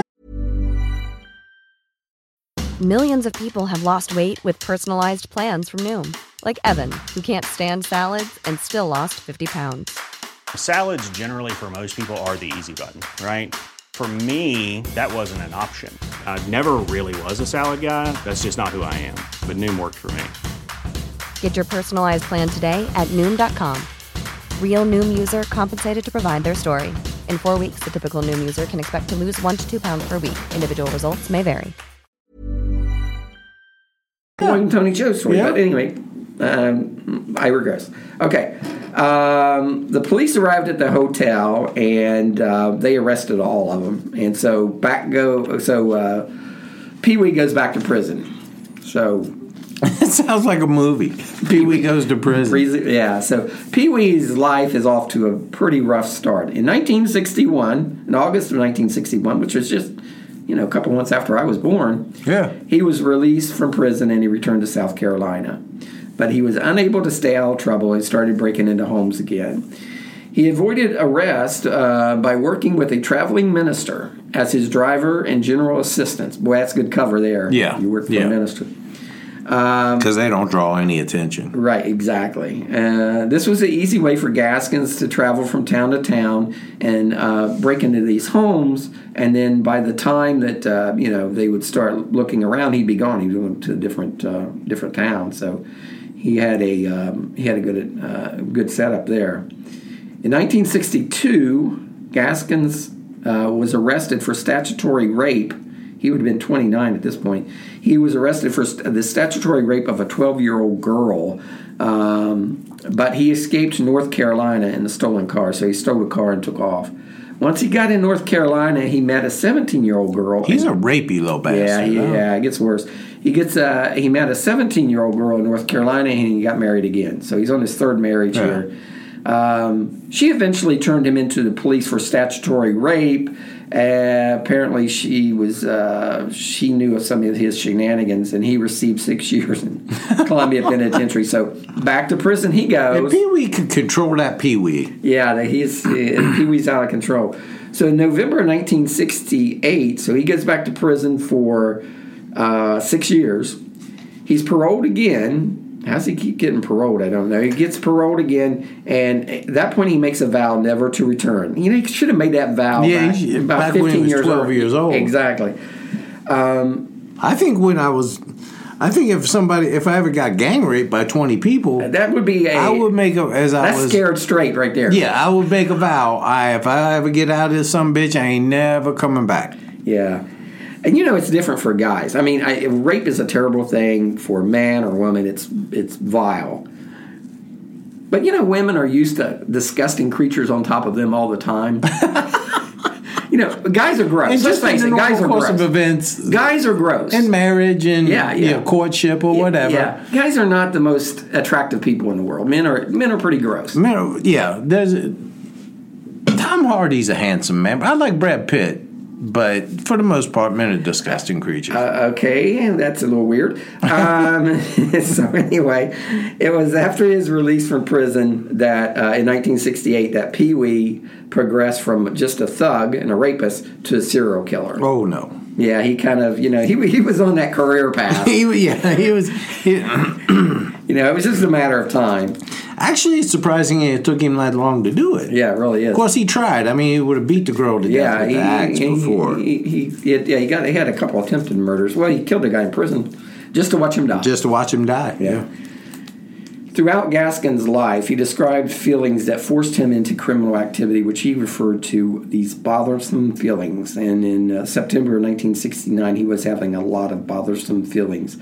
Millions of people have lost weight with personalized plans from Noom. Like Evan, who can't stand salads and still lost fifty pounds. Salads generally for most people are the easy button, right? For me, that wasn't an option. I never really was a salad guy. That's just not who I am. But Noom worked for me. Get your personalized plan today at Noom dot com. Real Noom user compensated to provide their story. In four weeks, the typical Noom user can expect to lose one to two pounds per week. Individual results may vary. Going Tony Joe's story, yeah. but anyway, um, I regress. Okay, um, the police arrived at the hotel and uh, they arrested all of them, and so back go. So uh, Pee Wee goes back to prison. So it sounds like a movie. Pee Wee goes to prison. Yeah. So Pee Wee's life is off to a pretty rough start. In nineteen sixty-one, in August of nineteen sixty-one, which was just you know, a couple months after I was born, yeah, he was released from prison and he returned to South Carolina. But he was unable to stay out of trouble and started breaking into homes again. He avoided arrest uh, by working with a traveling minister as his driver and general assistant. Boy, that's good cover there. Yeah. You work for yeah. a minister. Because um, they don't draw any attention. Right, exactly. Uh, this was an easy way for Gaskins to travel from town to town and uh, break into these homes. And then by the time that uh, you know they would start looking around, he'd be gone. He went to a different uh, different town. So he had a um, he had a good uh, good setup there. In nineteen sixty-two, Gaskins uh, was arrested for statutory rape. He would have been twenty-nine at this point. He was arrested for st- the statutory rape of a twelve-year-old girl, um, but he escaped to North Carolina in a stolen car. So he stole a car and took off. Once he got in North Carolina, he met a seventeen-year-old girl. He's a rapey little bastard. Yeah, he, yeah, it gets worse. He gets uh, he met a seventeen-year-old girl in North Carolina, and he got married again. So he's on his third marriage yeah. here. Um, she eventually turned him into the police for statutory rape. Uh, apparently, she was uh, she knew of some of his shenanigans, and he received six years in Columbia Penitentiary. So back to prison he goes. And Pee Wee could control that Pee Wee. Yeah, he's uh, Pee Wee's out of control. So in November of nineteen sixty-eight, so he gets back to prison for uh, six years. He's paroled again. How's he keep getting paroled? I don't know. He gets paroled again, and at that point he makes a vow never to return. You know, he should have made that vow yeah, back, he, about back fifteen when he was years twelve old. years old. Exactly. Um, I think when I was, I think if somebody, if I ever got gang raped by twenty people, that would be a. I would make a as I that's was scared straight right there. Yeah, I would make a vow. I if I ever get out of this some bitch, I ain't never coming back. Yeah. And you know it's different for guys. I mean, I, rape is a terrible thing for man or woman. It's it's vile. But you know, women are used to disgusting creatures on top of them all the time. You know, guys are gross. And Let's just face in it, the guys are course gross. of events, guys are gross. in marriage and yeah, yeah. You know, courtship or yeah, whatever. Yeah, guys are not the most attractive people in the world. Men are men are pretty gross. Men, yeah, there's a, Tom Hardy's a handsome man. But I like Brad Pitt. but for the most part, men are disgusting creatures. Uh, okay, that's a little weird. Um, so anyway, it was after his release from prison that uh, in nineteen sixty-eight that Pee Wee progressed from just a thug and a rapist to a serial killer. Oh no. Yeah, he kind of, you know, he he was on that career path. he, yeah, he was. He, you know, it was just a matter of time. Actually, it's surprising it took him that long to do it. Yeah, it really is. Of course, he tried. I mean, he would have beat the girl to yeah, death with he, the axe he, before. He, he, he, had, yeah, he got he had a couple attempted murders. Well, he killed a guy in prison just to watch him die. Just to watch him die. Yeah. yeah. Throughout Gaskin's life, he described feelings that forced him into criminal activity, which he referred to these bothersome feelings. And in uh, September of nineteen sixty-nine, he was having a lot of bothersome feelings.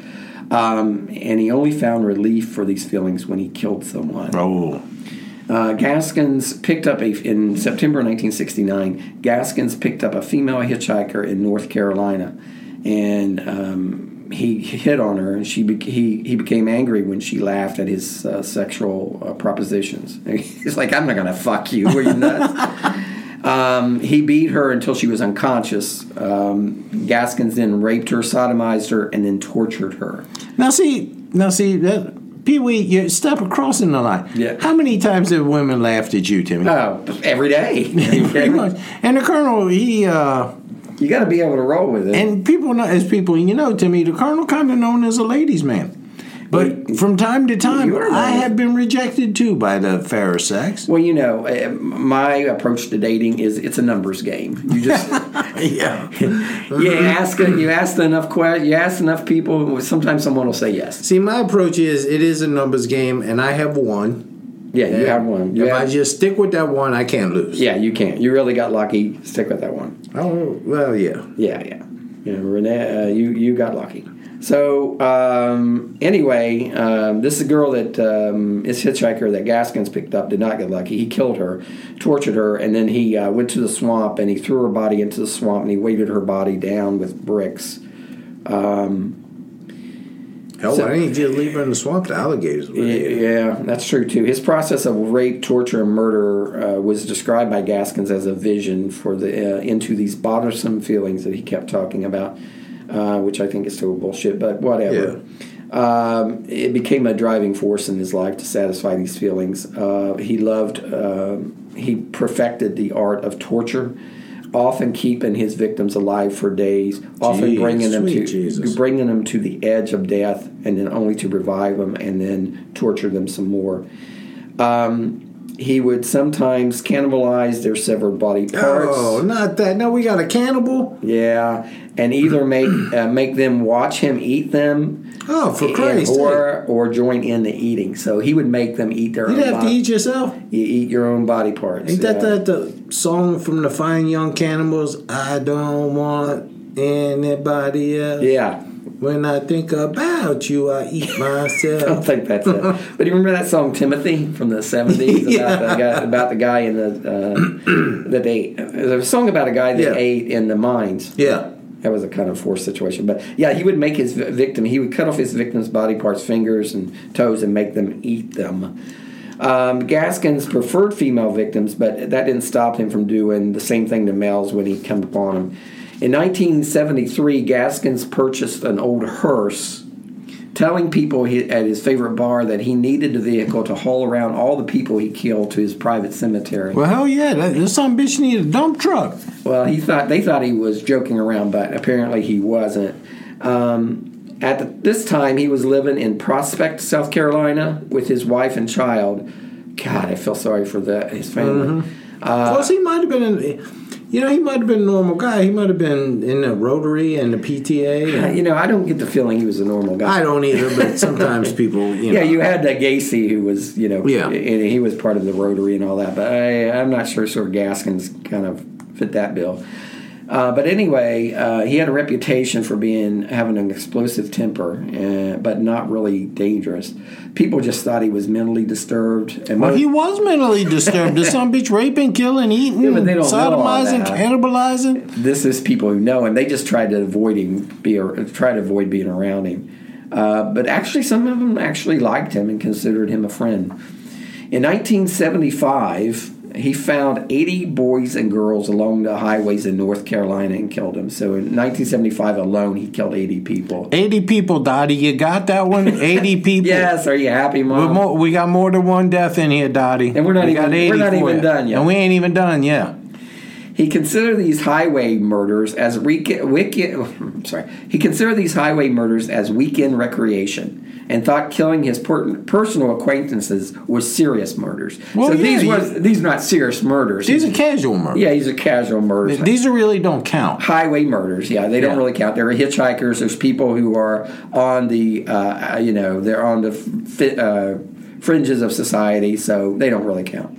Um, and he only found relief for these feelings when he killed someone. Oh. Uh, Gaskins picked up a in September nineteen sixty-nine. Gaskins picked up a female hitchhiker in North Carolina, and um, he hit on her. And she be- he he became angry when she laughed at his uh, sexual uh, propositions. He's like, "I'm not gonna fuck you. Were you nuts?" um, he beat her until she was unconscious. Um, Gaskins then raped her, sodomized her, and then tortured her. Now see, now see that. Pee Wee, you step across in the line. Yeah. How many times have women laughed at you, Timmy? Oh, every day. Pretty much. And the Colonel, he, uh... You got to be able to roll with it. And people know, as people, you know, Timmy, the Colonel kind of known as a ladies' man. But well, from time to time, I have been rejected, too, by the fairer sex. Well, you know, my approach to dating is it's a numbers game. You just... yeah. you ask you ask enough questions, you ask enough people, sometimes someone will say yes. See, my approach is it is a numbers game, and I have one. Yeah, you have one. You if have, I just stick with that one, I can't lose. Yeah, you can't. You really got lucky. Stick with that one. Oh, well, yeah. Yeah, yeah. You know, Renee, uh, you, you got lucky. So, um, anyway, um, this is a girl that um, is hitchhiker that Gaskins picked up, did not get lucky. He killed her, tortured her, and then he uh, went to the swamp and he threw her body into the swamp and he weighted her body down with bricks. Um, Hell, so, why didn't you just leave her in the swamp? The alligators would yeah, yeah, that's true, too. His process of rape, torture, and murder uh, was described by Gaskins as a vision for the uh, into these bothersome feelings that he kept talking about. Uh, which I think is total bullshit, but whatever. Yeah. Um, it became a driving force in his life to satisfy these feelings. Uh, he loved, uh, he perfected the art of torture, often keeping his victims alive for days, often Jeez, bringing them to Jesus. bringing them to the edge of death, and then only to revive them and then torture them some more. Um, He would sometimes cannibalize their severed body parts. Oh, not that. No, we got a cannibal? Yeah, and either make uh, make them watch him eat them. Oh, for Christ's sake. Or, or join in the eating. So he would make them eat their You'd own have body. to eat yourself? You eat your own body parts. Ain't that, yeah. that the song from the Fine Young Cannibals? I don't want anybody else. Yeah. When I think about you, I eat myself. I don't think that's it. But do you remember that song Timothy from the seventies about Yeah. the guy about the guy in the uh, that they there was a song about a guy that Yeah. ate in the mines. Yeah. That was a kind of forced situation. But yeah, he would make his victim, he would cut off his victim's body parts, fingers and toes, and make them eat them. Um, Gaskins preferred female victims, but that didn't stop him from doing the same thing to males when he came upon them. In nineteen seventy-three, Gaskins purchased an old hearse, telling people he, at his favorite bar that he needed the vehicle to haul around all the people he killed to his private cemetery. Well, hell yeah, that, this some bitch needed a dump truck. Well, he thought they thought he was joking around, but apparently he wasn't. Um, at the, this time, he was living in Prospect, South Carolina, with his wife and child. God, I feel sorry for the, his family. Mm-hmm. Uh, Plus, he might have been, in, you know, he might have been a normal guy. He might have been in the Rotary and the P T A. And, you know, I don't get the feeling he was a normal guy. I don't either, but sometimes people, you know. Yeah, you had that Gacy who was, you know, yeah. and he was part of the Rotary and all that, but I, I'm not sure Sir Gaskins kind of fit that bill. Uh, but anyway, uh, he had a reputation for being having an explosive temper, uh, but not really dangerous. People just thought he was mentally disturbed. And well, most, he was mentally disturbed. There's some bitch raping, killing, eating, yeah, but they don't sodomizing, know all that. cannibalizing. This is people who know him. They just tried to avoid him, be try to avoid being around him. Uh, but actually, some of them actually liked him and considered him a friend. In nineteen seventy-five, he found eighty boys and girls along the highways in North Carolina and killed them. So in nineteen seventy-five alone, he killed eighty people. eighty people, Dottie. You got that one? eighty people. Yes. Are you happy, Mom? More, we got more than one death in here, Dottie. And we're not we even got we're not even you. done yet. And we ain't even done yet. He considered these highway murders as weekend. Wicked, sorry. He considered these highway murders as weekend recreation, and thought killing his per- personal acquaintances was serious murders. Well, so yeah, these you, was these are not serious murders. These are casual murders. Yeah, these are casual murders. These are really don't count. Highway murders. Yeah, they don't Yeah. really count. There are hitchhikers. There's people who are on the, uh, you know, they're on the fi- uh, fringes of society, so they don't really count.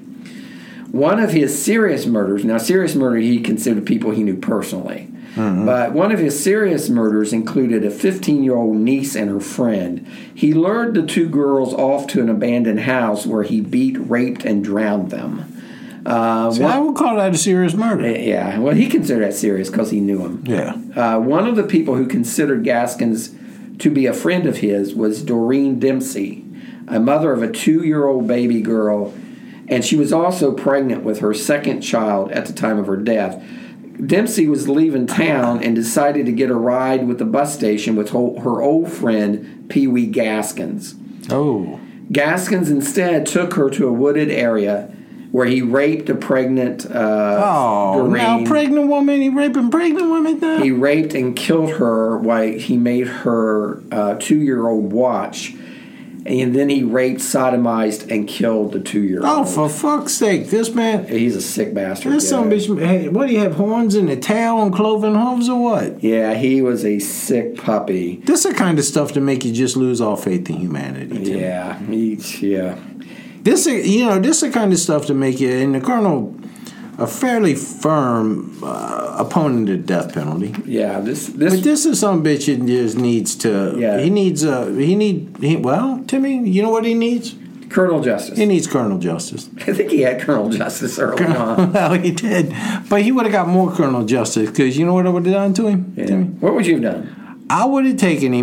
One of his serious murders, now serious murder he considered people he knew personally, mm-hmm. but one of his serious murders included a fifteen-year-old niece and her friend. He lured the two girls off to an abandoned house where he beat, raped, and drowned them. Uh, See, one, I would call that a serious murder. Yeah, well, he considered that serious because he knew him. Yeah. Uh, one of the people who considered Gaskins to be a friend of his was Doreen Dempsey, a mother of a two-year-old baby girl, and she was also pregnant with her second child at the time of her death. Dempsey was leaving town and decided to get a ride with the bus station with her old friend, Pee Wee Gaskins. Oh. Gaskins instead took her to a wooded area where he raped a pregnant uh, Oh, Doreen. now pregnant woman, he raping pregnant women now? He raped and killed her while he made her uh, two-year-old watch. And then he raped, sodomized, and killed the two-year-old. Oh, for fuck's sake, this man... He's a sick bastard. This yeah. some bitch... Hey, what, do you have horns in the tail and cloven hooves or what? Yeah, he was a sick puppy. This is the kind of stuff to make you just lose all faith in humanity. Tim. Yeah, he, yeah. This is, you know, this is the kind of stuff to make you... And the Colonel... A fairly firm uh, opponent of the death penalty. Yeah, this this But this is some bitch that just needs to. Yeah. He needs a. He need. He, well, Timmy, you know what he needs? Colonel Justice. He needs Colonel Justice. I think he had Colonel Justice early on. Well, he did, but he would have got more Colonel Justice because you know what I would have done to him? Yeah. Timmy? What would you have done? I would have taken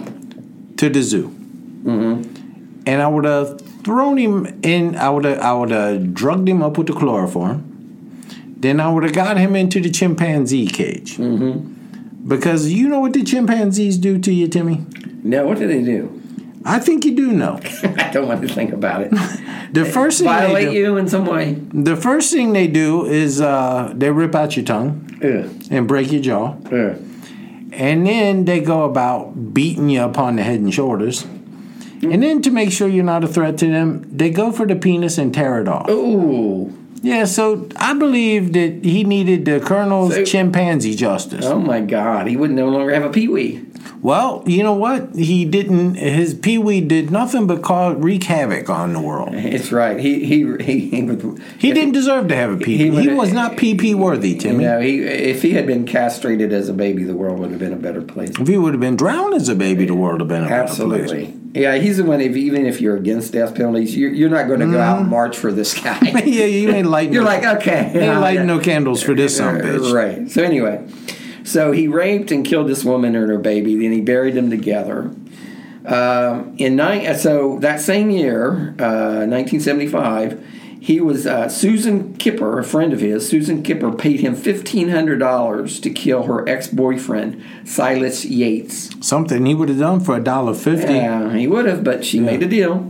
him to the zoo, mm-hmm. and I would have thrown him in. I would have. I would have drugged him up with the chloroform. Then I would have got him into the chimpanzee cage. Mm-hmm. Because you know what the chimpanzees do to you, Timmy? No, what do they do? I think you do know. I don't want to think about it. The first thing Violate they do, you in some way? The first thing they do is uh, they rip out your tongue Ugh. and break your jaw. Ugh. And then they go about beating you upon the head and shoulders. Mm. And then to make sure you're not a threat to them, they go for the penis and tear it off. Ooh. Yeah, so I believe that he needed the Colonel's so, chimpanzee justice. Oh, my God. He would no longer have a Pee-wee. Well, you know what? He didn't. His Pee-wee did nothing but cause, wreak havoc on the world. It's right. He he he he, would, he didn't deserve to have a Pee-wee. He, he was not P P worthy, Timmy. You know, he, if he had been castrated as a baby, the world would have been a better place. If he would have been drowned as a baby, the world would have been a Absolutely. better place. Absolutely. Yeah, he's the one, if, even if you're against death penalties, you're, you're not going to go out and march for this guy. Yeah, you ain't lighting You're no, like, okay. You ain't lighting yeah. no candles for this son of a bitch. Right. So anyway, so he raped and killed this woman and her baby, then he buried them together. Um, in ni- So that same year, uh, nineteen seventy-five, he was, uh, Susan Kipper, a friend of his, Susan Kipper paid him fifteen hundred dollars to kill her ex-boyfriend, Silas Yates. Something he would have done for a dollar fifty. Yeah, he would have, but she yeah. made a deal.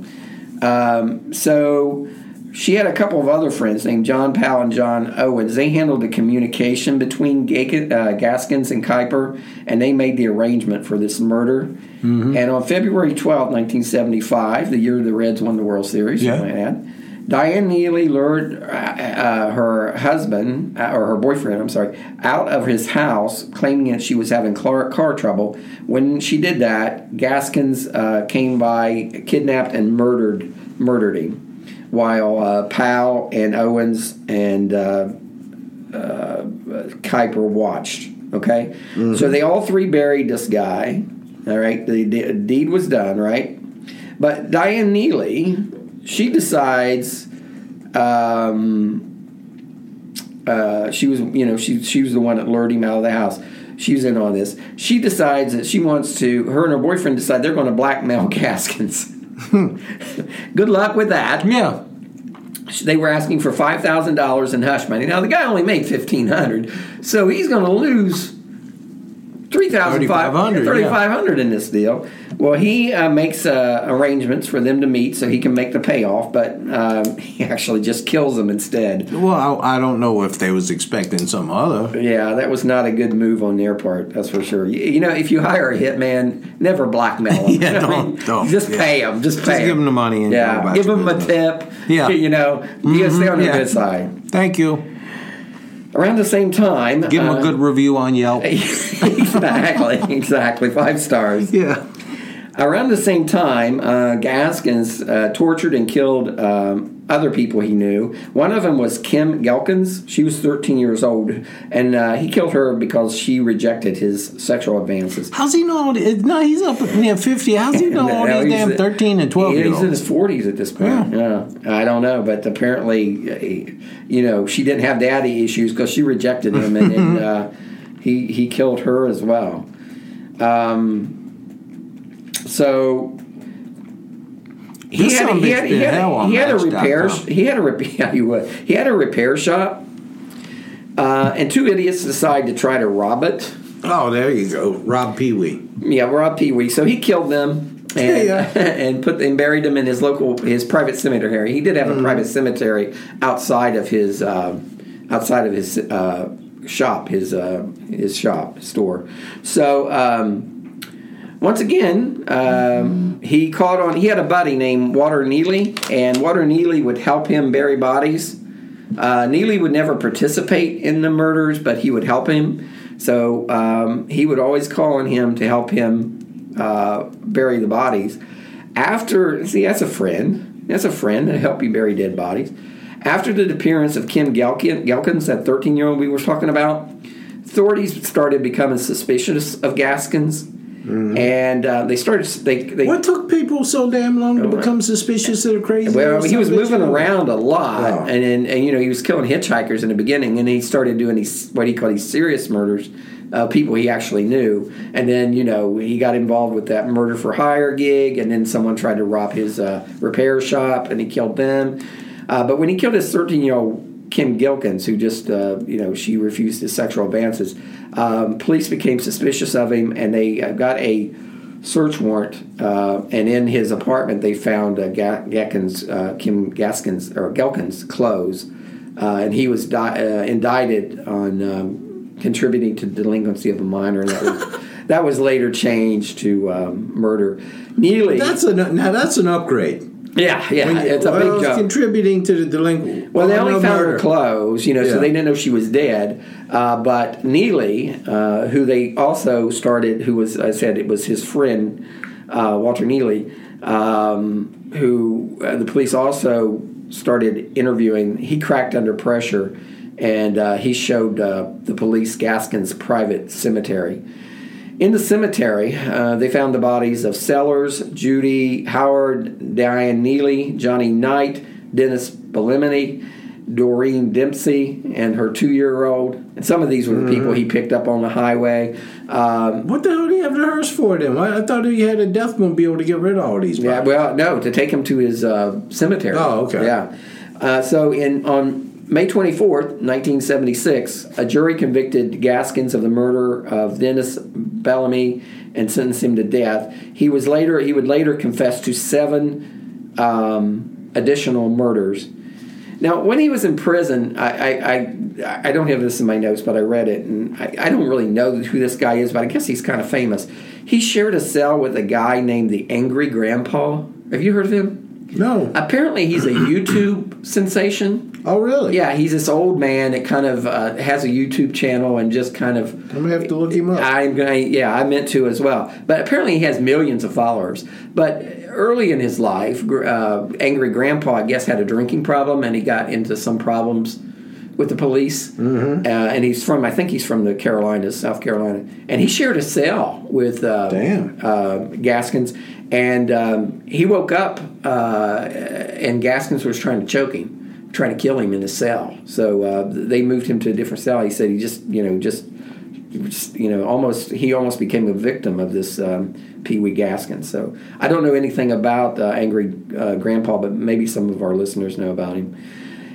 Um, so she had a couple of other friends named John Powell and John Owens. They handled the communication between G- uh, Gaskins and Kuiper, and they made the arrangement for this murder. Mm-hmm. And on February twelfth, nineteen seventy-five, the year the Reds won the World Series, yeah. I might add, Diane Neely lured uh, uh, her husband, uh, or her boyfriend, I'm sorry, out of his house, claiming that she was having car, car trouble. When she did that, Gaskins uh, came by, kidnapped, and murdered murdered him, while uh, Powell and Owens and uh, uh, Kuiper watched. Okay? Mm-hmm. So they all three buried this guy. All right? The, the deed was done, right? But Diane Neely, she decides um, uh, she was, you know, she she was the one that lured him out of the house. She was in on this. She decides that she wants to, her and her boyfriend decide they're going to blackmail Gaskins. Good luck with that. Yeah. they were asking for five thousand dollars in hush money. Now, the guy only made fifteen hundred dollars, so he's going to lose three thousand five hundred dollars in this deal. Well, he uh, makes uh, arrangements for them to meet so he can make the payoff, but um, he actually just kills them instead. Well, I, I don't know if they was expecting some other. Yeah, that was not a good move on their part, that's for sure. You, you know, if you hire a hitman, never blackmail them. yeah, you know don't, I mean? don't. Just yeah. pay them. Just pay Just them. give them the money and yeah, go back give to them a business. tip. Yeah. You know, mm-hmm. you stay on the yeah. good side. Thank you. Around the same time... Give them uh, a good review on Yelp. exactly, exactly. Five stars. Yeah. Around the same time, uh, Gaskins uh, tortured and killed um, other people he knew. One of them was Kim Gelkins. She was thirteen years old, and uh, he killed her because she rejected his sexual advances. How's he know? No, he's up near fifty. How's he know all no, these damn thirteen and twelve year olds? He's in his forties at this point. Yeah. yeah. I don't know, but apparently, you know, she didn't have daddy issues because she rejected him, and, and uh, he, he killed her as well. Um... So he This had, son he bitch had, he been had, hell on he had a Match dot repair com. he had a rep- yeah, he would. He had a repair shop, uh, and two idiots decided to try to rob it. Oh, there you go, Rob Pee Wee. Yeah, Rob Pee Wee. So he killed them and Yeah. and put and buried them in his local his private cemetery. He did have a mm. private cemetery outside of his uh, outside of his uh, shop, his uh, his shop store. So. Um, Once again, um, he called on, he had a buddy named Walter Neely, and Walter Neely would help him bury bodies. Uh, Neely would never participate in the murders, but he would help him. So um, he would always call on him to help him uh, bury the bodies. After, see, that's a friend. That's a friend to help you bury dead bodies. After the disappearance of Kim Gelkin, Gelkins, that thirteen-year-old we were talking about, authorities started becoming suspicious of Gaskins. Mm-hmm. And uh, they started. They, they what took people so damn long to become suspicious of the crazy? Well, he was moving around a lot, wow. and, and and you know he was killing hitchhikers in the beginning, and he started doing these what he called these serious murders of people he actually knew, and then you know he got involved with that murder for hire gig, and then someone tried to rob his uh, repair shop, and he killed them. Uh, but when he killed his thirteen-year-old Kim Gelkins, who just, uh, you know, she refused his sexual advances. Um, police became suspicious of him, and they uh, got a search warrant. Uh, and in his apartment, they found uh, Gaskins, uh, Kim Gaskins or Gelkins' clothes, uh, and he was di- uh, indicted on um, contributing to the delinquency of a minor. And that was that was later changed to um, murder. Neely, that's a now that's an upgrade. Yeah, yeah, you, it's a well, big job. Contributing to the delinquent. Well, they oh, only no found murder. her clothes, you know, yeah. so they didn't know she was dead. Uh, but Neely, uh, who they also started, who was, I said, it was his friend, uh, Walter Neely, um, who uh, the police also started interviewing. He cracked under pressure, and uh, he showed uh, the police Gaskins' private cemetery. In the cemetery, uh, they found the bodies of Sellers, Judy Howard, Diane Neely, Johnny Knight, Dennis Belemini, Doreen Dempsey, and her two-year-old. And some of these were the people he picked up on the highway. Um, what the hell do you have the hearse for them? I, I thought he had a deathmobile to get rid of all these bodies. Yeah, well, no, to take him to his uh, cemetery. Oh, okay. Yeah. Uh, so in on May twenty-fourth, nineteen seventy-six, a jury convicted Gaskins of the murder of Dennis Bellamy and sentenced him to death. He was later he would later confess to seven um, additional murders. Now, when he was in prison, I, I, I, I don't have this in my notes, but I read it, and I, I don't really know who this guy is, but I guess he's kind of famous. He shared a cell with a guy named the Angry Grandpa. Have you heard of him? No. Apparently, he's a YouTube sensation. Oh, really? Yeah, he's this old man that kind of uh, has a YouTube channel and just kind of... I'm going to have to look him up. I'm gonna, yeah, I meant to as well. But apparently he has millions of followers. But early in his life, uh, Angry Grandpa, I guess, had a drinking problem, and he got into some problems with the police. Mm-hmm. Uh, and he's from, I think he's from the Carolinas, South Carolina. And he shared a cell with uh, Damn. Uh, Gaskins. And um, he woke up, uh, and Gaskins was trying to choke him, trying to kill him in his cell. So uh, they moved him to a different cell. He said he just, you know, just, just you know, almost he almost became a victim of this um, Pee Wee Gaskins. So I don't know anything about uh, Angry uh, Grandpa, but maybe some of our listeners know about him.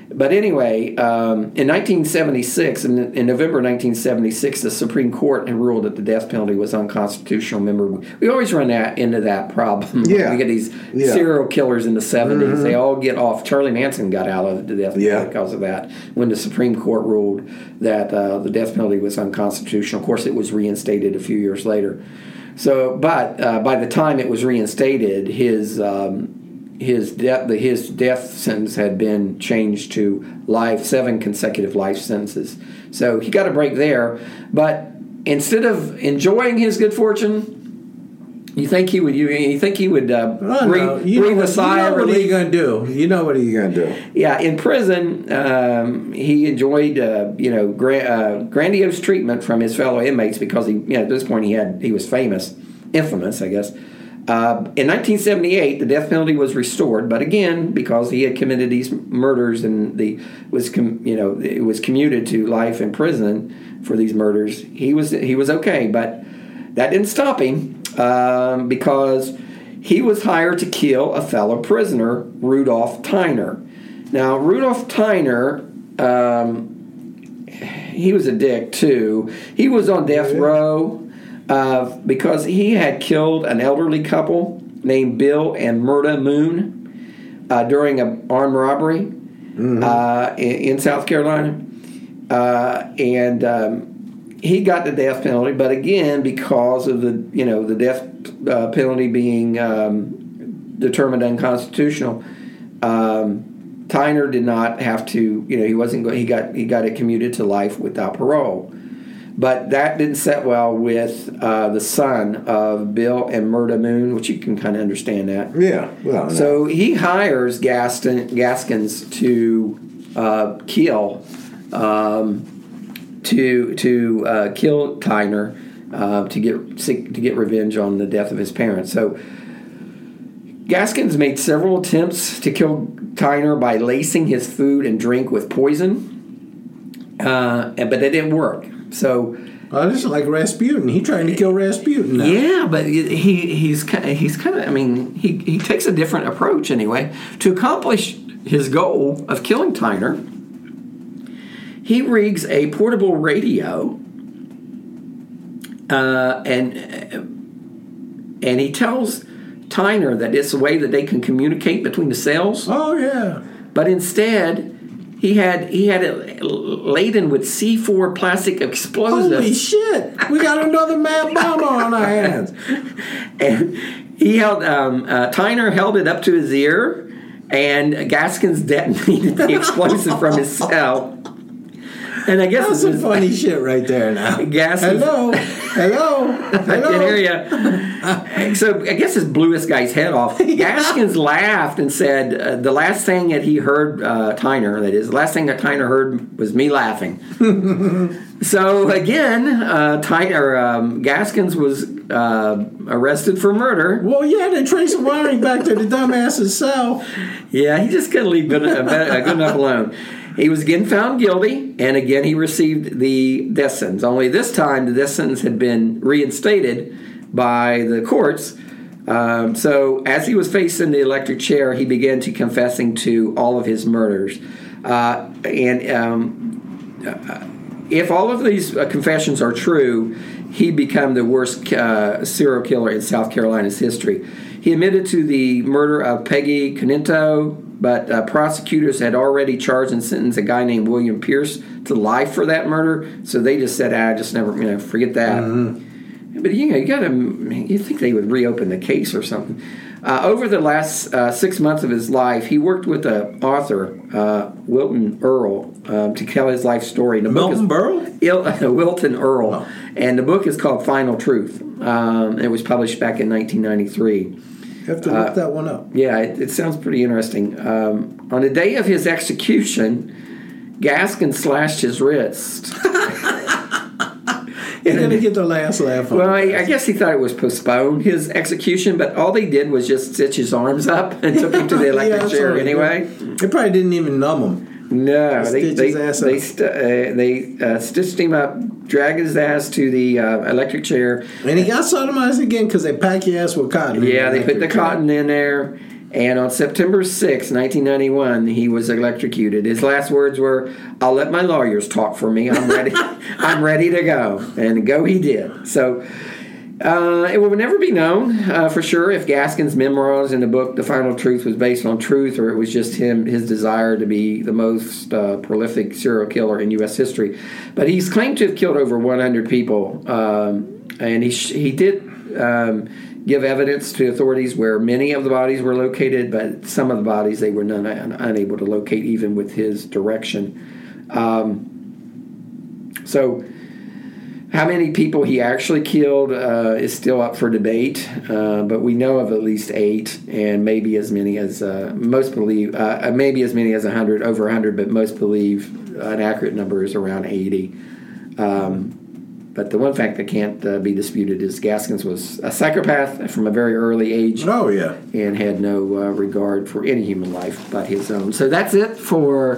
But anyway, um, in nineteen seventy-six, in, in November nineteen seventy-six, the Supreme Court had ruled that the death penalty was unconstitutional. Remember, we always run that, into that problem. Yeah. We get these yeah. serial killers in the seventies. Mm-hmm. They all get off. Charlie Manson got out of the death penalty yeah. because of that. When the Supreme Court ruled that uh, the death penalty was unconstitutional. Of course, it was reinstated a few years later. So, but uh, by the time it was reinstated, his... Um, His death, his death sentence had been changed to life, seven consecutive life sentences. So he got a break there. But instead of enjoying his good fortune, you think he would? You, you think he would uh, oh, breathe, no. you breathe know a what, sigh you know of what relief? are you gonna do? You know what are you gonna do? Yeah, in prison, um, he enjoyed uh, you know gra- uh, grandiose treatment from his fellow inmates because he, you know, at this point he had he was famous, infamous, I guess. Uh, in nineteen seventy-eight, the death penalty was restored, but again, because he had committed these murders and the was com, you know it was commuted to life in prison for these murders, he was he was okay, but that didn't stop him um, because he was hired to kill a fellow prisoner, Rudolph Tyner. Now, Rudolph Tyner, um, he was a dick too. He was on death row. Uh, because he had killed an elderly couple named Bill and Myrta Moon uh, during an armed robbery mm-hmm. uh, in, in South Carolina. Uh, and um, he got the death penalty, but again, because of the, you know, the death uh, penalty being um, determined unconstitutional, um, Tyner did not have to, you know, he wasn't go- he got he got it commuted to life without parole. But that didn't set well with uh, the son of Bill and Myrta Moon, which you can kind of understand that. Yeah. Well, no. So he hires Gaston, Gaskins to uh, kill um, to to uh, kill Tyner uh, to get to get revenge on the death of his parents. So Gaskins made several attempts to kill Tyner by lacing his food and drink with poison, uh, but it didn't work. So, oh, this is like Rasputin. He trying to kill Rasputin now. Yeah, but he he's he's kind of. I mean, he he takes a different approach anyway to accomplish his goal of killing Tyner. He rigs a portable radio, uh, and and he tells Tyner that it's a way that they can communicate between the cells. Oh yeah, but instead. He had he had it laden with C four plastic explosives. Holy shit! We got another mad bomber on our hands. And he held um, uh, Tyner held it up to his ear, and Gaskins detonated the explosive from his cell. And I guess that's some funny shit right there. Now, Gaskins, hello, hello, hello. I can hear you. So I guess this blew this guy's head off. Gaskins laughed and said, uh, "The last thing that he heard, uh, Tyner, that is, the last thing that Tyner heard was me laughing." So again, uh, Tyner um, Gaskins was uh, arrested for murder. Well, yeah, they traced the wiring back to the dumbass's cell. Yeah, he just couldn't leave good, uh, good enough alone. He was again found guilty, and again he received the death sentence. Only this time the death sentence had been reinstated by the courts. Um, so as he was facing the electric chair, he began to confessing to all of his murders. Uh, and um, uh, if all of these uh, confessions are true, he'd become the worst uh, serial killer in South Carolina's history. He admitted to the murder of Peggy Canento, but uh, prosecutors had already charged and sentenced a guy named William Pierce to life for that murder. So they just said, "Ah, just never, you know, forget that." Mm-hmm. But you know, you got to, you think they would reopen the case or something. Uh, over the last uh, six months of his life, he worked with an author, uh, Wilton Earl, uh, to tell his life story. The Milton book is, Berle? Il, Wilton Earl, oh. And the book is called Final Truth. Um, it was published back in nineteen ninety-three. You have to look uh, that one up. Yeah, it, it sounds pretty interesting. Um, on the day of his execution, Gaskin slashed his wrist. You're going to get the last laugh on Well, I, I guess he thought it was postponed, his execution, but all they did was just stitch his arms up and took him to the electric yeah, chair anyway. They probably didn't even numb him. No, they they, his ass they, up. st- uh, they uh, stitched him up, dragged his ass to the uh, electric chair. And he got sodomized again because they pack your ass with cotton. Yeah, they put the chair. cotton in there, And on September sixth, nineteen ninety-one, he was electrocuted. His last words were, "I'll let my lawyers talk for me. I'm ready. I'm ready to go." And go he did. So uh, it will never be known uh, for sure if Gaskin's memoirs in the book The Final Truth was based on truth, or it was just him, his desire to be the most uh, prolific serial killer in U S history. But he's claimed to have killed over one hundred people. Um, and he he did um, give evidence to authorities where many of the bodies were located, but some of the bodies they were none, un, unable to locate even with his direction. Um, so how many people he actually killed uh, is still up for debate, uh, but we know of at least eight, and maybe as many as uh, most believe, uh, maybe as many as one hundred, over one hundred, but most believe an accurate number is around eighty. Um, but the one fact that can't uh, be disputed is Gaskins was a psychopath from a very early age. Oh, yeah. And had no uh, regard for any human life but his own. So that's it for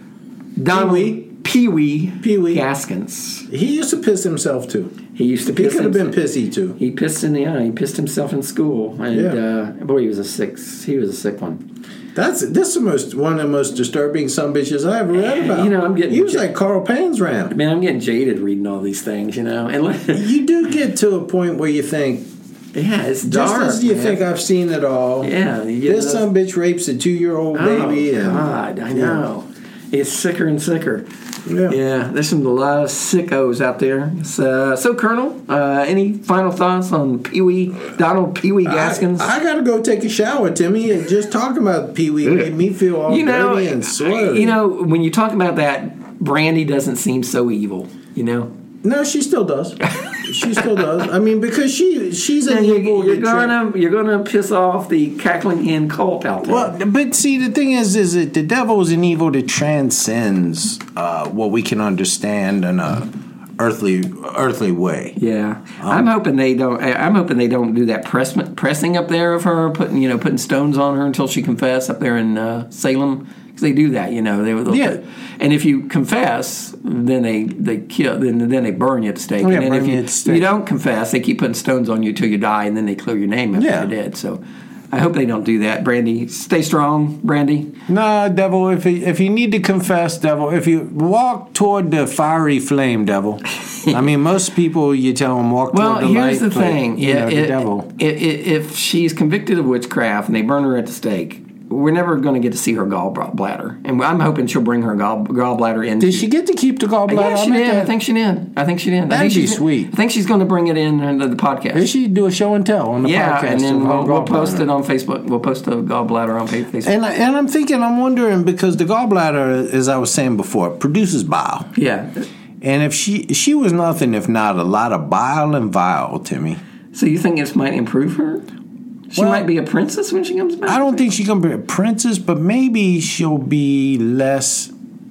Donald Pee-wee. Pee-wee, Pee-wee. Gaskins. He used to piss himself, too. He used to He piss could have been himself. pissy, too. He pissed in the eye. He pissed himself in school. And Yeah. uh, boy, he was a sick he was a sick one. That's this is the most one of the most disturbing sumbitches I ever read about. You know, I'm getting He was j- like Carl Panzram. Man, I'm getting jaded reading all these things, you know. And You do get to a point where you think, yeah, it's just dark. as you man. think I've seen it all. Yeah, you get This those- sumbitch rapes a two-year-old Oh, baby. and God, I know. It's sicker and sicker. Yeah. Yeah, there's some a lot of sickos out there. So, so Colonel, uh, any final thoughts on Pee Wee, Donald Pee Wee Gaskins? I, I got to go take a shower, Timmy. And just talking about Pee Wee made me feel all you know, dirty and I- sweaty. you know, when you talk about that, Brandy doesn't seem so evil. You know, No, she still does. She still does. I mean, because she she's an you're, evil. you're that tra- gonna you're gonna piss off the cackling hen cult out there. Well, but see, the thing is, is that the devil is an evil that transcends uh, what we can understand in a earthly earthly way. Yeah, I'm hoping they don't. I- I'm hoping they don't do that press, pressing up there of her, putting you know putting stones on her until she confess up there in uh, Salem, because they do that. You know, they will. Yeah. And if you confess, then they they kill. Then then they burn you at the stake. Oh, yeah, and then burn if you you, at the if stake. you don't confess, they keep putting stones on you till you die, and then they clear your name after Yeah. you're dead. So. I hope they don't do that, Brandy. Stay strong, Brandy. Nah, devil. If you, if you need to confess, devil, if you walk toward the fiery flame, devil. I mean, most people you tell them walk Well, toward the light. here's the but, thing: you know, It- the it- devil. it- it- if she's convicted of witchcraft and they burn her at the stake, we're never going to get to see her gallbladder, and I'm hoping she'll bring her gall, gallbladder in. Did she get to keep the gallbladder? Yeah, she I meant did. I that- think she did. I think she did. I That'd think be she's, sweet. I think she's going to bring it in into the podcast. Did she do a show and tell on the yeah, podcast? and then of her we'll, we'll post gallbladder? it on Facebook. We'll post the gallbladder on fa- Facebook. And, I, and I'm thinking, I'm wondering, because the gallbladder, as I was saying before, produces bile. Yeah. And if she she was nothing if not a lot of bile and vile, Timmy. So you think this might improve her? She Well, might be a princess when she comes back. I don't think she can be a princess, but maybe she'll be less.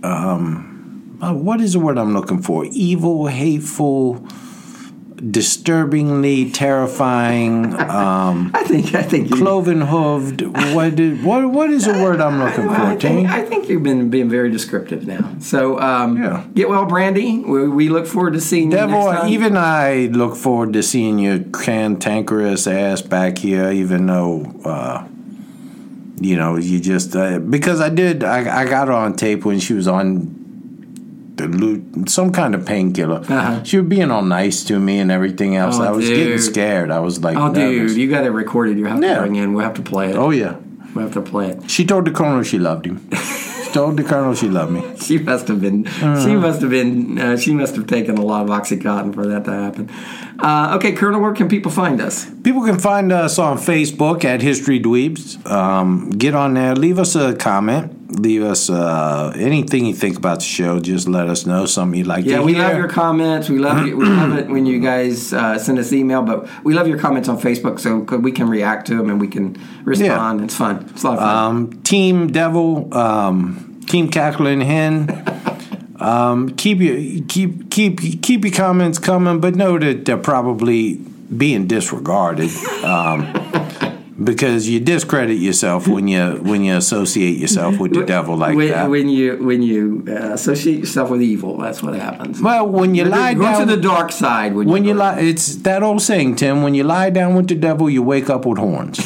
Um, uh, what is the word I'm looking for? Evil, hateful, disturbingly terrifying, um, I think. I think. you- cloven hooved. What, did, what what is the word I'm looking Well, I for, Timmy? think, I think you've been being very descriptive now. So, um, Yeah. get well, Brandy. We, we look forward to seeing you Devil, next time. even I look forward to seeing your cantankerous ass back here, even though, uh, you know, you just, uh, because I did, I, I got her on tape when she was on the loot, some kind of painkiller. Uh-huh. She was being all nice to me and everything else. Oh, I was dude. getting scared. I was like, Oh, nervous. dude, you got it recorded. You have to Yeah. bring in. We'll have to play it. Oh, yeah. We'll have to play it. She told the colonel she loved him. She told the colonel she loved me. She must have been. Uh-huh. She must have been. Uh, she must have taken a lot of OxyContin for that to happen. Uh, okay, Colonel, where can people find us? People can find us on Facebook at History Dweebs. Um, get on there, leave us a comment, leave us uh, anything you think about the show. Just let us know something you'd like Yeah, to we hear. love your comments. We love you, we love it when you guys uh, send us email. But we love your comments on Facebook, so we can react to them and we can respond. It's fun. It's a lot of fun. Um, Team Devil, um, Team Cackling Hen. Um, keep your keep keep keep your comments coming, but know that they're probably being disregarded. Um, Because you discredit yourself when you when you associate yourself with the devil like when, that. when you when you uh, associate yourself with evil, that's what happens. Well, when you Go lie to down, the dark side. When, when you go- lie, it's that old saying, Tim. When you lie down with the devil, you wake up with horns.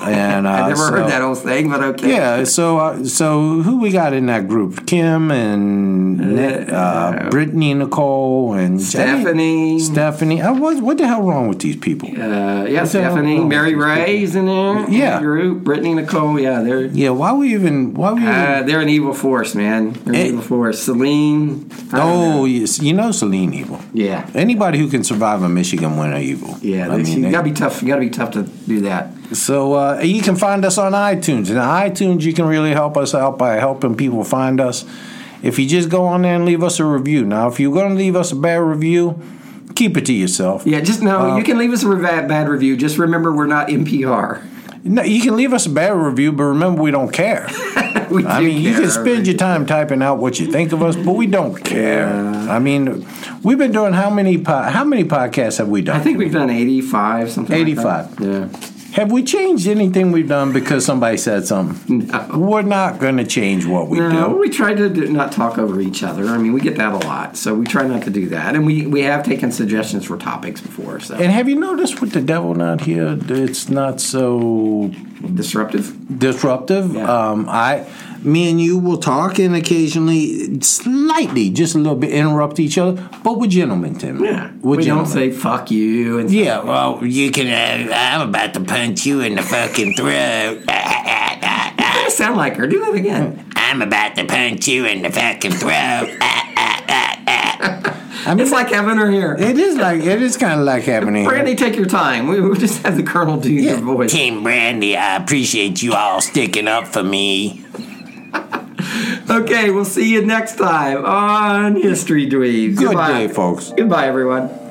And uh, I've never so, heard that whole thing, but okay. Yeah, so uh, so who we got in that group? Kim and uh, Brittany, Nicole, and Stephanie. Stephanie. Uh, what what the hell wrong with these people? Uh, yeah, What the hell Stephanie, wrong Mary with these Ray's in there. Yeah. in the group. Brittany, Nicole. Yeah, they're Yeah, why we even why we? uh, even, they're an evil force, man. They're an Eh. evil force. Celine. I don't oh, know. yes, you know Celine evil. Yeah. Anybody who can survive a Michigan winter evil. Yeah, I they, mean, you they- gotta be tough. You gotta be tough to do that. So uh, you can find us on iTunes. And on iTunes, you can really help us out by helping people find us. If you just go on there and leave us a review. Now, if you're going to leave us a bad review, keep it to yourself. Yeah, just no. Uh, you can leave us a bad, bad review. Just remember, we're not N P R. No, you can leave us a bad review, but remember, we don't care. We I do mean, you care. can spend your time typing out what you think of us, but we don't care. I mean, we've been doing how many po- how many podcasts have we done? I think we've done eighty-five, something. eighty-five. Like that. Yeah. Have we changed anything we've done because somebody said something? No. We're not going to change what we No, do. we try to do, not talk over each other. I mean, we get that a lot, so we try not to do that. And we, we have taken suggestions for topics before, so And have you noticed with the devil not here, it's not so disruptive. disruptive? Yeah. Um, I, me and you will talk and occasionally, slightly, just a little bit, interrupt each other. But we're gentlemen, Tim. Yeah, we're we gentlemen. don't say "fuck you" and Yeah, well, you can. Uh, I'm about to punch you in the fucking throat. I sound like her. Do that again. I'm about to punch you in the fucking throat. I mean, It's like having her here. it is like it is kind of like happening. Brandy, take your time. We, we just have the Colonel do your voice. Team Brandy, I appreciate you all sticking up for me. Okay, we'll see you next time on History Dweebs. Good Goodbye. day, folks. Goodbye, everyone.